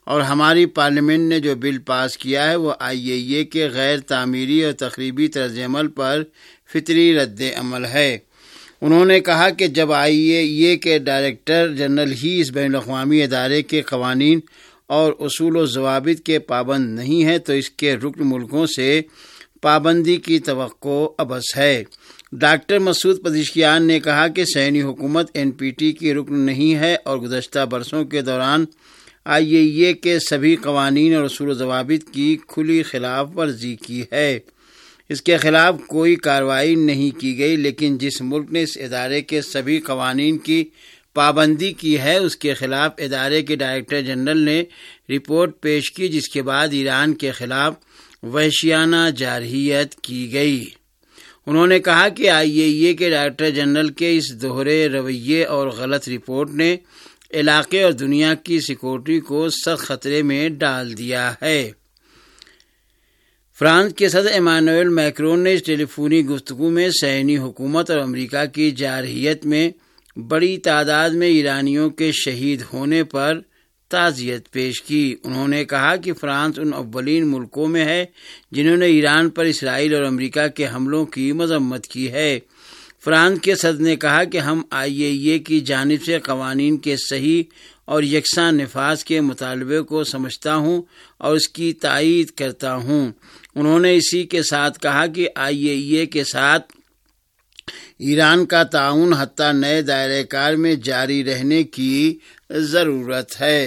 اور ہماری پارلیمنٹ نے جو بل پاس کیا ہے وہ آئی اے ای اے کے غیر تعمیری اور تخریبی طرز عمل پر فطری رد عمل ہے۔ انہوں نے کہا کہ جب آئی اے ای اے کے ڈائریکٹر جنرل ہی اس بین الاقوامی ادارے کے قوانین اور اصول و ضوابط کے پابند نہیں ہے تو اس کے رکن ملکوں سے پابندی کی توقع عبث ہے۔ ڈاکٹر مسعود پزشکیان نے کہا کہ صہیونی حکومت این پی ٹی کی رکن نہیں ہے اور گزشتہ برسوں کے دوران آئی اے ای اے کے سبھی قوانین اور اصول و ضوابط کی کھلی خلاف ورزی کی ہے۔ اس کے خلاف کوئی کارروائی نہیں کی گئی، لیکن جس ملک نے اس ادارے کے سبھی قوانین کی پابندی کی ہے اس کے خلاف ادارے کے ڈائریکٹر جنرل نے رپورٹ پیش کی، جس کے بعد ایران کے خلاف وحشیانہ جارحیت کی گئی۔ انہوں نے کہا کہ آئی اے ای اے کے ڈائریکٹر جنرل کے اس دوہرے رویے اور غلط رپورٹ نے علاقے اور دنیا کی سیکورٹی کو سخت خطرے میں ڈال دیا ہے۔ فرانس کے صدر ایمانوئل میکرون نے اس ٹیلی فونی گفتگو میں صہیونی حکومت اور امریکہ کی جارحیت میں بڑی تعداد میں ایرانیوں کے شہید ہونے پر تعزیت پیش کی۔ انہوں نے کہا کہ فرانس ان اولین ملکوں میں ہے جنہوں نے ایران پر اسرائیل اور امریکہ کے حملوں کی مذمت کی ہے۔ فرانس کے صدر نے کہا کہ ہم آئی اے ای اے کی جانب سے قوانین کے صحیح اور یکساں نفاذ کے مطالبے کو سمجھتا ہوں اور اس کی تائید کرتا ہوں۔ انہوں نے اسی کے ساتھ کہا کہ آئی اے ای اے کے ساتھ ایران کا تعاون حتیٰ نئے دائرۂ کار میں جاری رہنے کی ضرورت ہے۔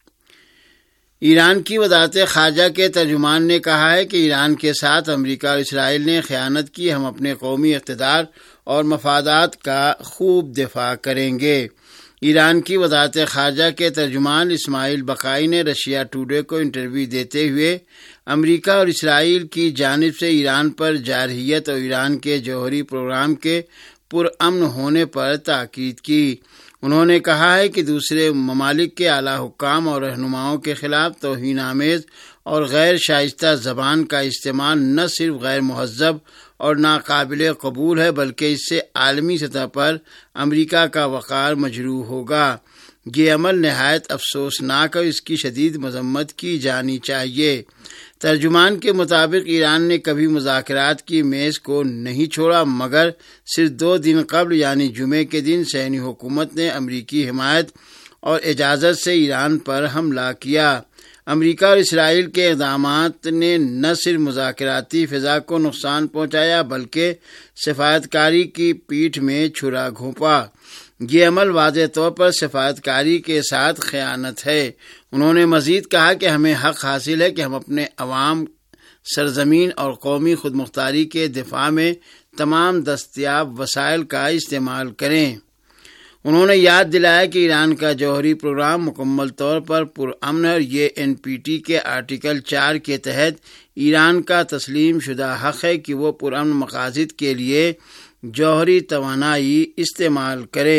ایران کی وزارت خارجہ کے ترجمان نے کہا ہے کہ ایران کے ساتھ امریکہ اور اسرائیل نے خیانت کی، ہم اپنے قومی اقتدار اور مفادات کا خوب دفاع کریں گے۔ ایران کی وزارت خارجہ کے ترجمان اسماعیل بقائی نے رشیا ٹوڈے کو انٹرویو دیتے ہوئے امریکہ اور اسرائیل کی جانب سے ایران پر جارحیت اور ایران کے جوہری پروگرام کے پرامن ہونے پر تاکید کی۔ انہوں نے کہا ہے کہ دوسرے ممالک کے اعلیٰ حکام اور رہنماؤں کے خلاف توہین آمیز اور غیر شائستہ زبان کا استعمال نہ صرف غیر مہذب اور ناقابل قبول ہے بلکہ اس سے عالمی سطح پر امریکہ کا وقار مجروح ہوگا۔ یہ عمل نہایت افسوسناک اور اس کی شدید مذمت کی جانی چاہیے۔ ترجمان کے مطابق ایران نے کبھی مذاکرات کی میز کو نہیں چھوڑا، مگر صرف دو دن قبل یعنی جمعے کے دن صہیونی حکومت نے امریکی حمایت اور اجازت سے ایران پر حملہ کیا۔ امریکہ اور اسرائیل کے اقدامات نے نہ صرف مذاکراتی فضا کو نقصان پہنچایا بلکہ سفارتکاری کی پیٹھ میں چھرا گھونپا۔ یہ عمل واضح طور پر سفارتکاری کے ساتھ خیانت ہے۔ انہوں نے مزید کہا کہ ہمیں حق حاصل ہے کہ ہم اپنے عوام، سرزمین اور قومی خود مختاری کے دفاع میں تمام دستیاب وسائل کا استعمال کریں۔ انہوں نے یاد دلایا کہ ایران کا جوہری پروگرام مکمل طور پر پرامن ہے اور یہ این پی ٹی کے آرٹیکل چار کے تحت ایران کا تسلیم شدہ حق ہے کہ وہ پرامن مقاصد کے لیے جوہری توانائی استعمال کرے۔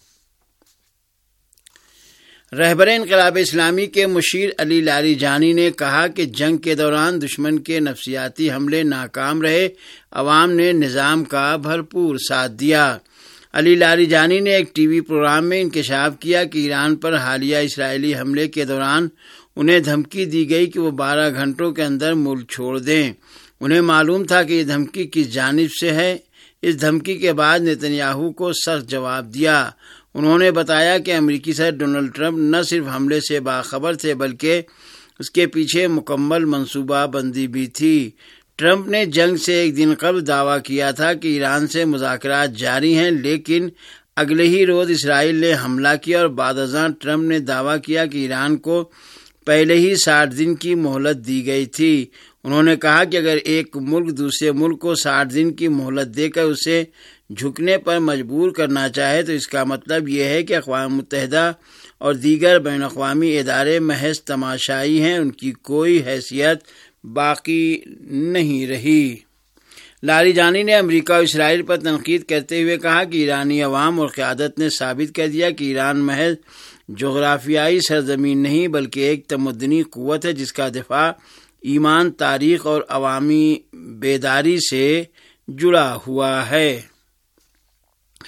رہبر انقلاب اسلامی کے مشیر علی لاریجانی نے کہا کہ جنگ کے دوران دشمن کے نفسیاتی حملے ناکام رہے، عوام نے نظام کا بھرپور ساتھ دیا۔ علی لاریجانی نے ایک ٹی وی پروگرام میں انکشاف کیا کہ ایران پر حالیہ اسرائیلی حملے کے دوران انہیں دھمکی دی گئی کہ وہ بارہ گھنٹوں کے اندر ملک چھوڑ دیں۔ انہیں معلوم تھا کہ یہ دھمکی کس جانب سے ہے۔ اس دھمکی کے بعد نتنیاہو کو سخت جواب دیا۔ انہوں نے بتایا کہ امریکی صدر ڈونلڈ ٹرمپ نہ صرف حملے سے باخبر تھے بلکہ اس کے پیچھے مکمل منصوبہ بندی بھی تھی۔ ٹرمپ نے جنگ سے ایک دن قبل دعویٰ کیا تھا کہ ایران سے مذاکرات جاری ہیں، لیکن اگلے ہی روز اسرائیل نے حملہ کیا اور بعد ازاں ٹرمپ نے دعویٰ کیا کہ ایران کو پہلے ہی ساٹھ دن کی مہلت دی گئی تھی۔ انہوں نے کہا کہ اگر ایک ملک دوسرے ملک کو ساٹھ دن کی مہلت دے کر اسے جھکنے پر مجبور کرنا چاہے تو اس کا مطلب یہ ہے کہ اقوام متحدہ اور دیگر بین الاقوامی ادارے محض تماشائی ہیں، ان کی کوئی حیثیت باقی نہیں رہی۔ لاریجانی نے امریکہ اور اسرائیل پر تنقید کرتے ہوئے کہا کہ ایرانی عوام اور قیادت نے ثابت کر دیا کہ ایران محض جغرافیائی سرزمین نہیں بلکہ ایک تمدنی قوت ہے جس کا دفاع ایمان، تاریخ اور عوامی بیداری سے جڑا ہوا ہے۔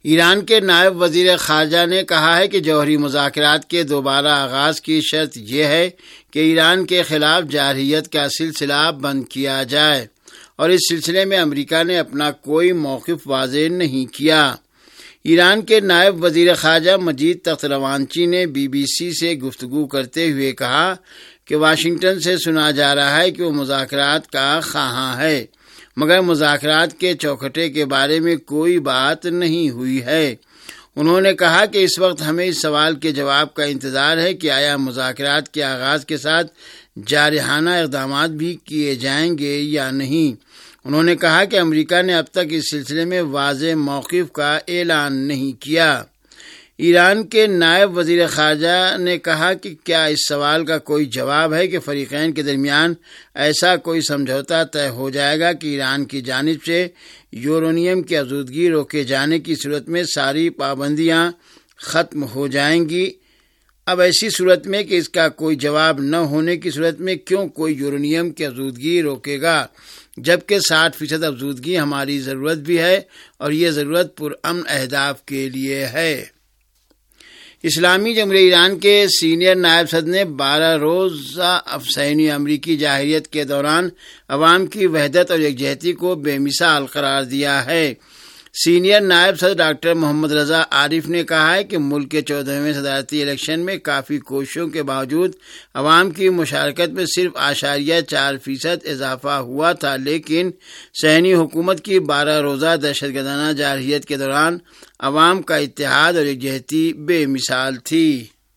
ایران کے نائب وزیر خارجہ نے کہا ہے کہ جوہری مذاکرات کے دوبارہ آغاز کی شرط یہ ہے کہ ایران کے خلاف جارحیت کا سلسلہ بند کیا جائے، اور اس سلسلے میں امریکہ نے اپنا کوئی موقف واضح نہیں کیا۔ ایران کے نائب وزیر خارجہ مجید تخت روانچی نے بی بی سی سے گفتگو کرتے ہوئے کہا کہ واشنگٹن سے سنا جا رہا ہے کہ وہ مذاکرات کا خواہاں ہے، مگر مذاکرات کے چوکھٹے کے بارے میں کوئی بات نہیں ہوئی ہے۔ انہوں نے کہا کہ اس وقت ہمیں اس سوال کے جواب کا انتظار ہے کہ آیا مذاکرات کے آغاز کے ساتھ جارحانہ اقدامات بھی کیے جائیں گے یا نہیں۔ انہوں نے کہا کہ امریکہ نے اب تک اس سلسلے میں واضح موقف کا اعلان نہیں کیا۔ ایران کے نائب وزیر خارجہ نے کہا کہ کیا اس سوال کا کوئی جواب ہے کہ فریقین کے درمیان ایسا کوئی سمجھوتا طے ہو جائے گا کہ ایران کی جانب سے یورینیم کی آلودگی روکے جانے کی صورت میں ساری پابندیاں ختم ہو جائیں گی۔ اب ایسی صورت میں کہ اس کا کوئی جواب نہ ہونے کی صورت میں کیوں کوئی یورینیم کی آلودگی روکے گا، جبکہ ساٹھ فیصد آلودگی ہماری ضرورت بھی ہے اور یہ ضرورت پرامن اہداف کے لیے ہے۔ اسلامی جمہوریہ ایران کے سینئر نائب صدر نے بارہ روزہ افسانوی امریکی جارحیت کے دوران عوام کی وحدت اور یکجہتی کو بے مثال قرار دیا ہے۔ سینئر نائب صدر ڈاکٹر محمد رضا عارف نے کہا ہے کہ ملک کے چودہویں صدارتی الیکشن میں کافی کوششوں کے باوجود عوام کی مشارکت میں صرف اعشاریہ چار فیصد اضافہ ہوا تھا، لیکن صہیونی حکومت کی بارہ روزہ دہشت گردانہ جارحیت کے دوران عوام کا اتحاد اور یکجہتی بے مثال تھی۔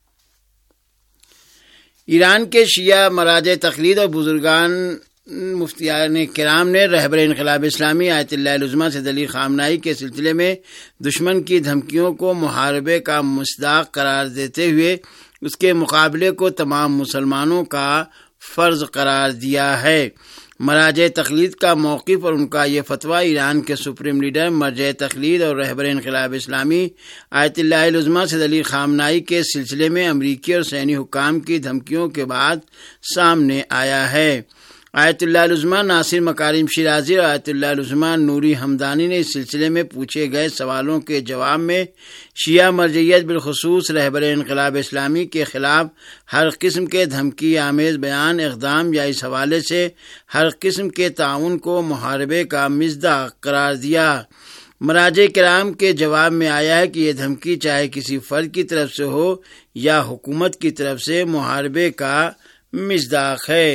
ایران کے شیعہ مراجع تقلید اور بزرگان مفتیان کرام نے رہبر انقلاب اسلامی آیت اللہ العظمیٰ سید علی خامنہئی کے سلسلے میں دشمن کی دھمکیوں کو محاربے کا مصداق قرار دیتے ہوئے اس کے مقابلے کو تمام مسلمانوں کا فرض قرار دیا ہے۔ مراجع تقلید کا موقف اور ان کا یہ فتویٰ ایران کے سپریم لیڈر مرجع تقلید اور رہبر انقلاب اسلامی آیت اللہ العظمیٰ سید علی خامنہئی کے سلسلے میں امریکی اور صہیونی حکام کی دھمکیوں کے بعد سامنے آیا ہے۔ آیت اللہ العظمیٰ ناصر مکارم شیرازی اور آیت اللہ العظمیٰ نوری ہمدانی نے اس سلسلے میں پوچھے گئے سوالوں کے جواب میں شیعہ مرجعیت بالخصوص رہبر انقلاب اسلامی کے خلاف ہر قسم کے دھمکی آمیز بیان، اقدام یا اس حوالے سے ہر قسم کے تعاون کو محاربے کا مصداق قرار دیا۔ مراجع کرام کے جواب میں آیا ہے کہ یہ دھمکی چاہے کسی فرد کی طرف سے ہو یا حکومت کی طرف سے محاربے کا مصداق ہے۔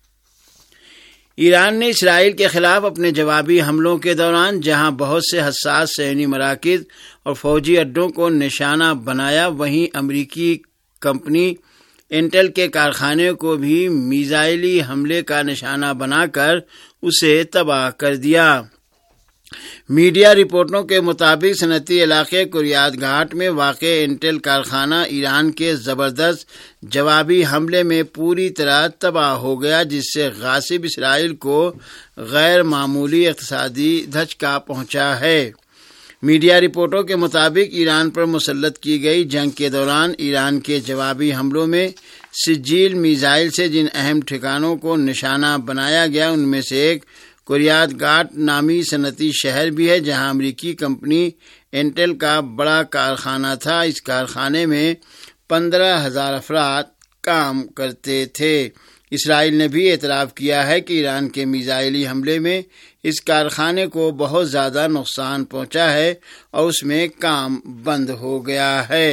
ایران نے اسرائیل کے خلاف اپنے جوابی حملوں کے دوران جہاں بہت سے حساس صہیونی مراکز اور فوجی اڈوں کو نشانہ بنایا، وہیں امریکی کمپنی انٹل کے کارخانے کو بھی میزائلی حملے کا نشانہ بنا کر اسے تباہ کر دیا۔ میڈیا رپورٹوں کے مطابق صنعتی علاقے کوریات گھاٹ میں واقع انٹل کارخانہ ایران کے زبردست جوابی حملے میں پوری طرح تباہ ہو گیا، جس سے غاصب اسرائیل کو غیر معمولی اقتصادی دھچکا پہنچا ہے۔ میڈیا رپورٹوں کے مطابق ایران پر مسلط کی گئی جنگ کے دوران ایران کے جوابی حملوں میں سجیل میزائل سے جن اہم ٹھکانوں کو نشانہ بنایا گیا ان میں سے ایک کوریات گھاٹ نامی صنعتی شہر بھی ہے، جہاں امریکی کمپنی انٹل کا بڑا کارخانہ تھا۔ اس کارخانے میں پندرہ ہزار افراد کام کرتے تھے۔ اسرائیل نے بھی اعتراف کیا ہے کہ ایران کے میزائلی حملے میں اس کارخانے کو بہت زیادہ نقصان پہنچا ہے اور اس میں کام بند ہو گیا ہے۔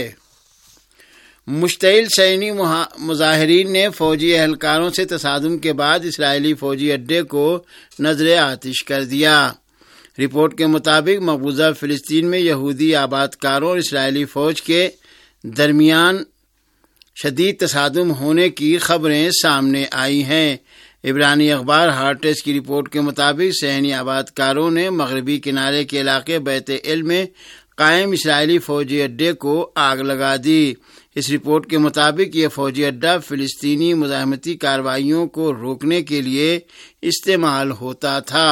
مشتعل صہیونی مظاہرین نے فوجی اہلکاروں سے تصادم کے بعد اسرائیلی فوجی اڈے کو نذر آتش کر دیا۔ رپورٹ کے مطابق مقبوضہ فلسطین میں یہودی آباد کاروں اور اسرائیلی فوج کے درمیان شدید تصادم ہونے کی خبریں سامنے آئی ہیں۔ عبرانی اخبار ہارٹس کی رپورٹ کے مطابق صہیونی آباد کاروں نے مغربی کنارے کے علاقے بیت ایل میں قائم اسرائیلی فوجی اڈے کو آگ لگا دی۔ اس رپورٹ کے مطابق یہ فوجی اڈہ فلسطینی مزاحمتی کارروائیوں کو روکنے کے لیے استعمال ہوتا تھا۔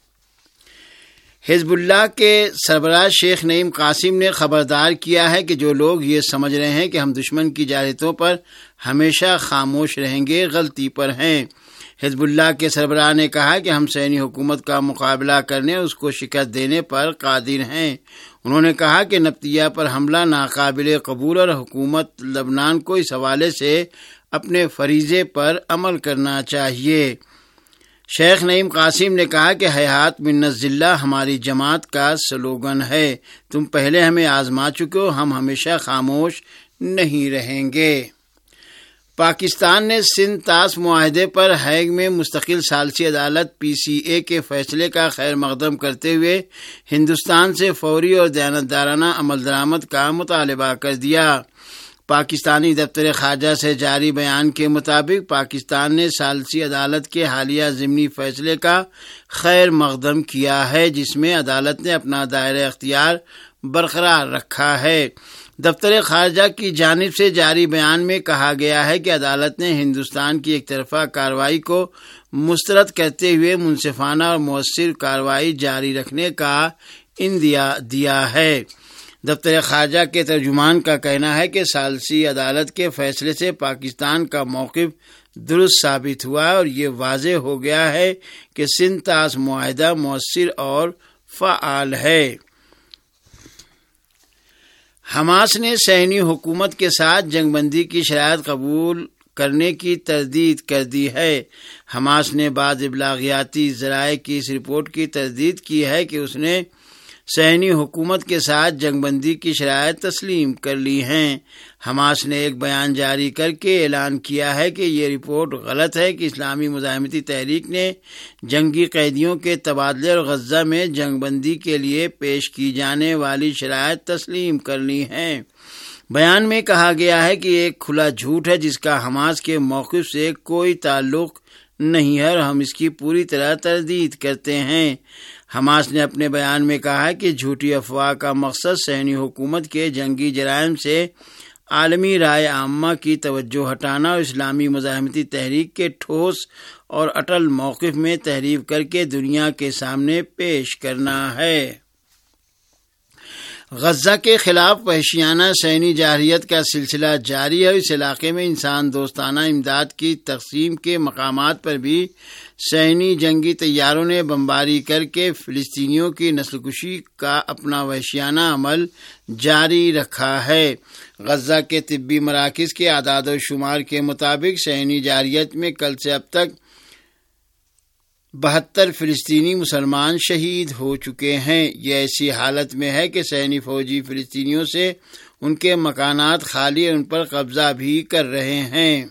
حزب اللہ کے سربراہ شیخ نعیم قاسم نے خبردار کیا ہے کہ جو لوگ یہ سمجھ رہے ہیں کہ ہم دشمن کی جارحیتوں پر ہمیشہ خاموش رہیں گے، غلطی پر ہیں۔ حزب اللہ کے سربراہ نے کہا کہ ہم صہیونی حکومت کا مقابلہ کرنے اور اس کو شکست دینے پر قادر ہیں۔ انہوں نے کہا کہ نبطیہ پر حملہ ناقابل قبول اور حکومت لبنان کو اس حوالے سے اپنے فریضے پر عمل کرنا چاہیے۔ شیخ نعیم قاسم نے کہا کہ حیات من الذلہ ہماری جماعت کا سلوگن ہے، تم پہلے ہمیں آزما چکے ہو، ہم ہمیشہ خاموش نہیں رہیں گے۔ پاکستان نے سندھ طاس معاہدے پر ہیگ میں مستقل ثالثی عدالت پی سی اے کے فیصلے کا خیر مقدم کرتے ہوئے ہندوستان سے فوری اور دیانتدارانہ عمل درآمد کا مطالبہ کر دیا۔ پاکستانی دفتر خارجہ سے جاری بیان کے مطابق پاکستان نے ثالثی عدالت کے حالیہ ضمنی فیصلے کا خیر مقدم کیا ہے، جس میں عدالت نے اپنا دائرہ اختیار برقرار رکھا ہے۔ دفتر خارجہ کی جانب سے جاری بیان میں کہا گیا ہے کہ عدالت نے ہندوستان کی ایک طرفہ کارروائی کو مسترد کرتے ہوئے منصفانہ اور مؤثر کارروائی جاری رکھنے کا اندیا دیا ہے۔ دفتر خارجہ کے ترجمان کا کہنا ہے کہ ثالثی عدالت کے فیصلے سے پاکستان کا موقف درست ثابت ہوا اور یہ واضح ہو گیا ہے کہ سندھ طاس معاہدہ مؤثر اور فعال ہے۔ حماس نے صہیونی حکومت کے ساتھ جنگ بندی کی شرائط قبول کرنے کی تردید کر دی ہے۔ حماس نے بعض ابلاغیاتی ذرائع کی اس رپورٹ کی تردید کی ہے کہ اس نے صہیونی حکومت کے ساتھ جنگ بندی کی شرائط تسلیم کر لی ہیں۔ حماس نے ایک بیان جاری کر کے اعلان کیا ہے کہ یہ رپورٹ غلط ہے کہ اسلامی مزاحمتی تحریک نے جنگی قیدیوں کے تبادلے اور غزہ میں جنگ بندی کے لیے پیش کی جانے والی شرائط تسلیم کر لی ہیں۔ بیان میں کہا گیا ہے کہ یہ ایک کھلا جھوٹ ہے جس کا حماس کے موقف سے کوئی تعلق نہیں ہے اور ہم اس کی پوری طرح تردید کرتے ہیں۔ حماس نے اپنے بیان میں کہا کہ جھوٹی افواہ کا مقصد صہیونی حکومت کے جنگی جرائم سے عالمی رائے عامہ کی توجہ ہٹانا اور اسلامی مزاحمتی تحریک کے ٹھوس اور اٹل موقف میں تحریف کر کے دنیا کے سامنے پیش کرنا ہے۔ غزہ کے خلاف وحشیانہ صہیونی جارحیت کا سلسلہ جاری ہے۔ اس علاقے میں انسان دوستانہ امداد کی تقسیم کے مقامات پر بھی صہیونی جنگی طیاروں نے بمباری کر کے فلسطینیوں کی نسل کشی کا اپنا وحشیانہ عمل جاری رکھا ہے۔ غزہ کے طبی مراکز کے اعداد و شمار کے مطابق صہیونی جارحیت میں کل سے اب تک بہتر فلسطینی مسلمان شہید ہو چکے ہیں۔ یہ ایسی حالت میں ہے کہ صہیونی فوجی فلسطینیوں سے ان کے مکانات خالی اور ان پر قبضہ بھی کر رہے ہیں۔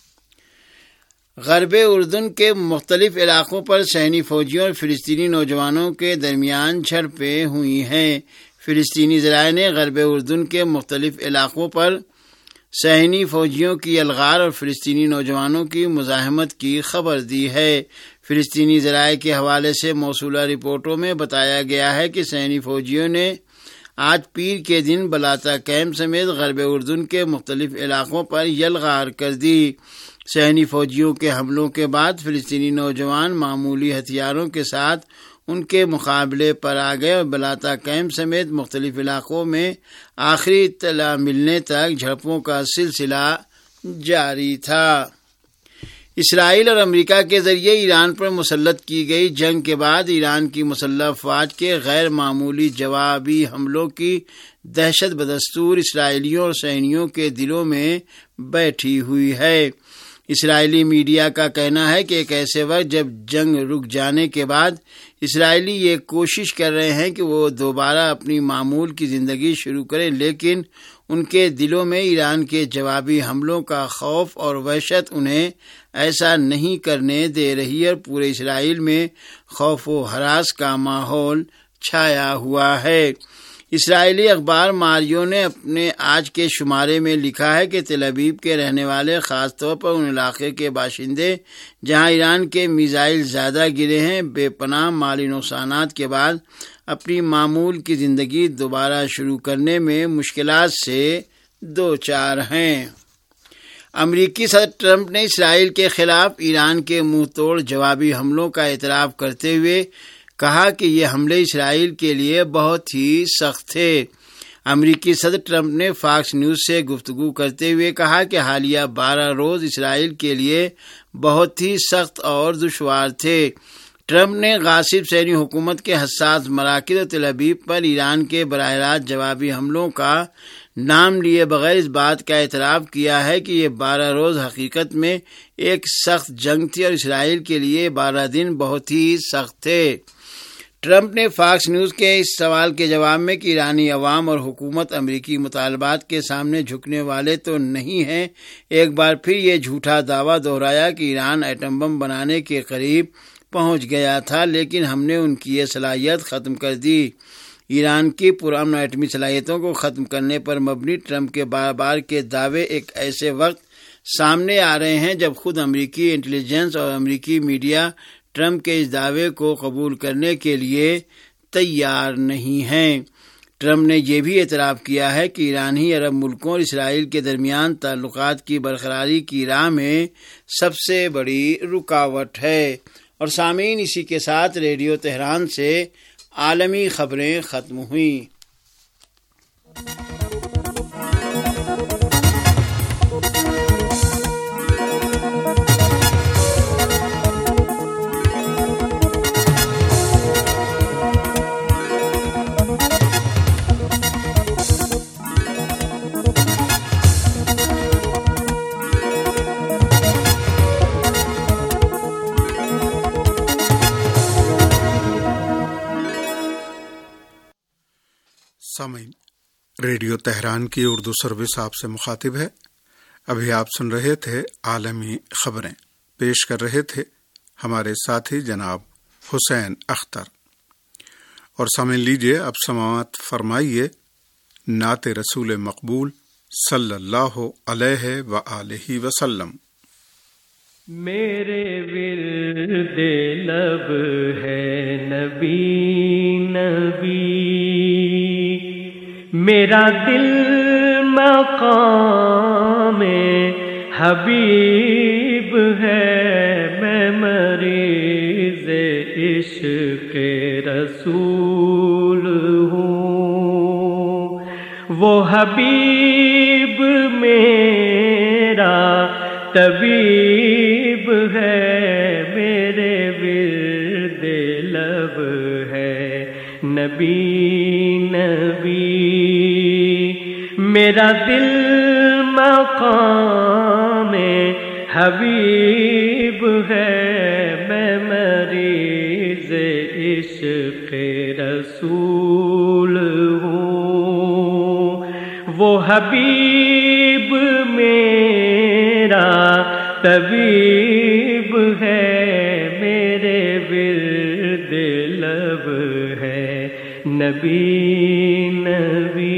غرب اردن کے مختلف علاقوں پر صہیونی فوجیوں اور فلسطینی نوجوانوں کے درمیان جھڑپیں ہوئی ہیں۔ فلسطینی ذرائع نے غرب اردن کے مختلف علاقوں پر صہیونی فوجیوں کی الغار اور فلسطینی نوجوانوں کی مزاحمت کی خبر دی ہے۔ فلسطینی ذرائع کے حوالے سے موصولہ رپورٹوں میں بتایا گیا ہے کہ صہیونی فوجیوں نے آج پیر کے دن بلاتا کیمپ سمیت غرب اردن کے مختلف علاقوں پر یلغار کر دی۔ صہیونی فوجیوں کے حملوں کے بعد فلسطینی نوجوان معمولی ہتھیاروں کے ساتھ ان کے مقابلے پر آ گئے اور بلاتا کیمپ سمیت مختلف علاقوں میں آخری اطلاع ملنے تک جھڑپوں کا سلسلہ جاری تھا۔ اسرائیل اور امریکہ کے ذریعے ایران پر مسلط کی گئی جنگ کے بعد ایران کی مسلح افواج کے غیر معمولی جوابی حملوں کی دہشت بدستور اسرائیلیوں اور صہیونیوں کے دلوں میں بیٹھی ہوئی ہے۔ اسرائیلی میڈیا کا کہنا ہے کہ ایک ایسے وقت جب جنگ رک جانے کے بعد اسرائیلی یہ کوشش کر رہے ہیں کہ وہ دوبارہ اپنی معمول کی زندگی شروع کریں، لیکن ان کے دلوں میں ایران کے جوابی حملوں کا خوف اور وحشت انہیں ایسا نہیں کرنے دے رہی ہے اور پورے اسرائیل میں خوف و ہراس کا ماحول چھایا ہوا ہے۔ اسرائیلی اخبار ماریو نے اپنے آج کے شمارے میں لکھا ہے کہ تل ابیب کے رہنے والے، خاص طور پر ان علاقے کے باشندے جہاں ایران کے میزائل زیادہ گرے ہیں، بے پناہ مالی نقصانات کے بعد اپنی معمول کی زندگی دوبارہ شروع کرنے میں مشکلات سے دوچار ہیں۔ امریکی صدر ٹرمپ نے اسرائیل کے خلاف ایران کے منہ توڑ جوابی حملوں کا اعتراف کرتے ہوئے کہا کہ یہ حملے اسرائیل کے لیے بہت ہی سخت تھے۔ امریکی صدر ٹرمپ نے فاکس نیوز سے گفتگو کرتے ہوئے کہا کہ حالیہ بارہ روز اسرائیل کے لیے بہت ہی سخت اور دشوار تھے۔ ٹرمپ نے غاصب صہیونی حکومت کے حساس مراکز و تل ابیب پر ایران کے براہ راست جوابی حملوں کا نام لیے بغیر اس بات کا اعتراف کیا ہے کہ یہ بارہ روز حقیقت میں ایک سخت جنگ تھی اور اسرائیل کے لیے بارہ دن بہت ہی سخت تھے۔ ٹرمپ نے فاکس نیوز کے اس سوال کے جواب میں کہ ایرانی عوام اور حکومت امریکی مطالبات کے سامنے جھکنے والے تو نہیں ہیں، ایک بار پھر یہ جھوٹا دعویٰ دہرایا کہ ایران ایٹم بم بنانے کے قریب پہنچ گیا تھا، لیکن ہم نے ان کی یہ صلاحیت ختم کر دی۔ ایران کی پرامن ایٹمی صلاحیتوں کو ختم کرنے پر مبنی ٹرمپ کے بار بار کے دعوے ایک ایسے وقت سامنے آ رہے ہیں جب خود امریکی انٹیلیجنس اور امریکی میڈیا ٹرمپ کے اس دعوے کو قبول کرنے کے لیے تیار نہیں ہیں۔ ٹرمپ نے یہ بھی اعتراف کیا ہے کہ ایران ہی عرب ملکوں اور اسرائیل کے درمیان تعلقات کی برقراری کی راہ میں سب سے بڑی رکاوٹ ہے۔ اور سامعین، اسی کے ساتھ ریڈیو تہران سے عالمی خبریں ختم ہوئیں۔ سامعین، ریڈیو تہران کی اردو سروس آپ سے مخاطب ہے۔ ابھی آپ سن رہے تھے عالمی خبریں، پیش کر رہے تھے ہمارے ساتھی جناب حسین اختر۔ اور سامعین، لیجیے اب سماعت فرمائیے نعت رسول مقبول صلی اللہ علیہ وآلہ وسلم۔ میرے ورد لب ہے نبی نبی، میرا دل مقام حبیب ہے، میں مریض عشق رسول ہوں، وہ حبیب میرا طبیب ہے، میرے ورد لب ہے نبی نبی، میرا دل مقام حبیب ہے، میں مریض عشق رسول ہوں، وہ حبیب میرا طبیب ہے، میرے ورد لب ہے نبی نبی،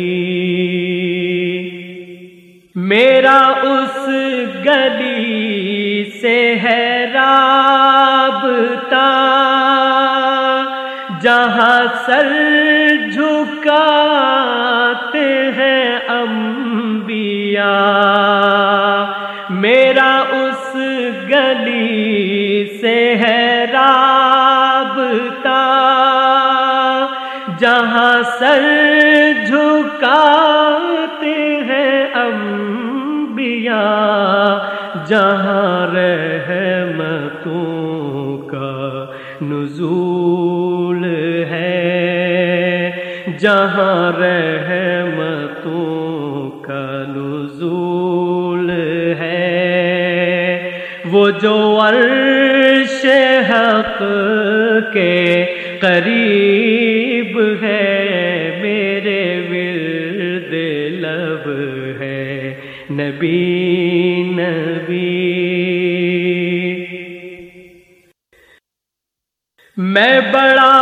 میرا اس گلی سے ہے رابطہ جہاں سر جھکاتے ہیں انبیاء، میرا اس گلی سے ہے رابطہ جہاں سر جھکاتے ہیں انبیاء، جہاں رحمتوں کا نزول ہے، جہاں رحمتوں کا نزول ہے، وہ جو عرش حق کے قریب ہے، میرے ورد لب ہے نبی نبی، میں بڑا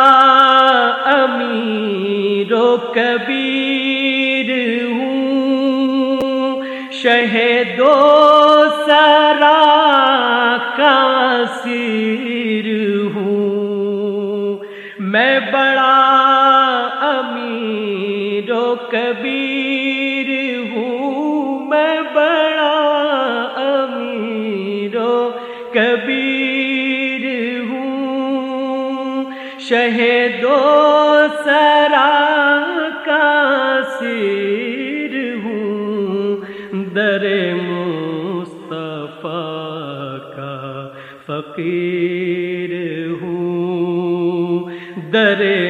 امیر و کبیر ہوں، شہید و سرا کا اسیر ہوں، میں بڑا امیر و کبیر ہوں، میں بڑا امیر و کبیر ہوں، شہید و سرا کا اسیر ہوں، در مصطفیٰ کا فقیر ہوں، کرے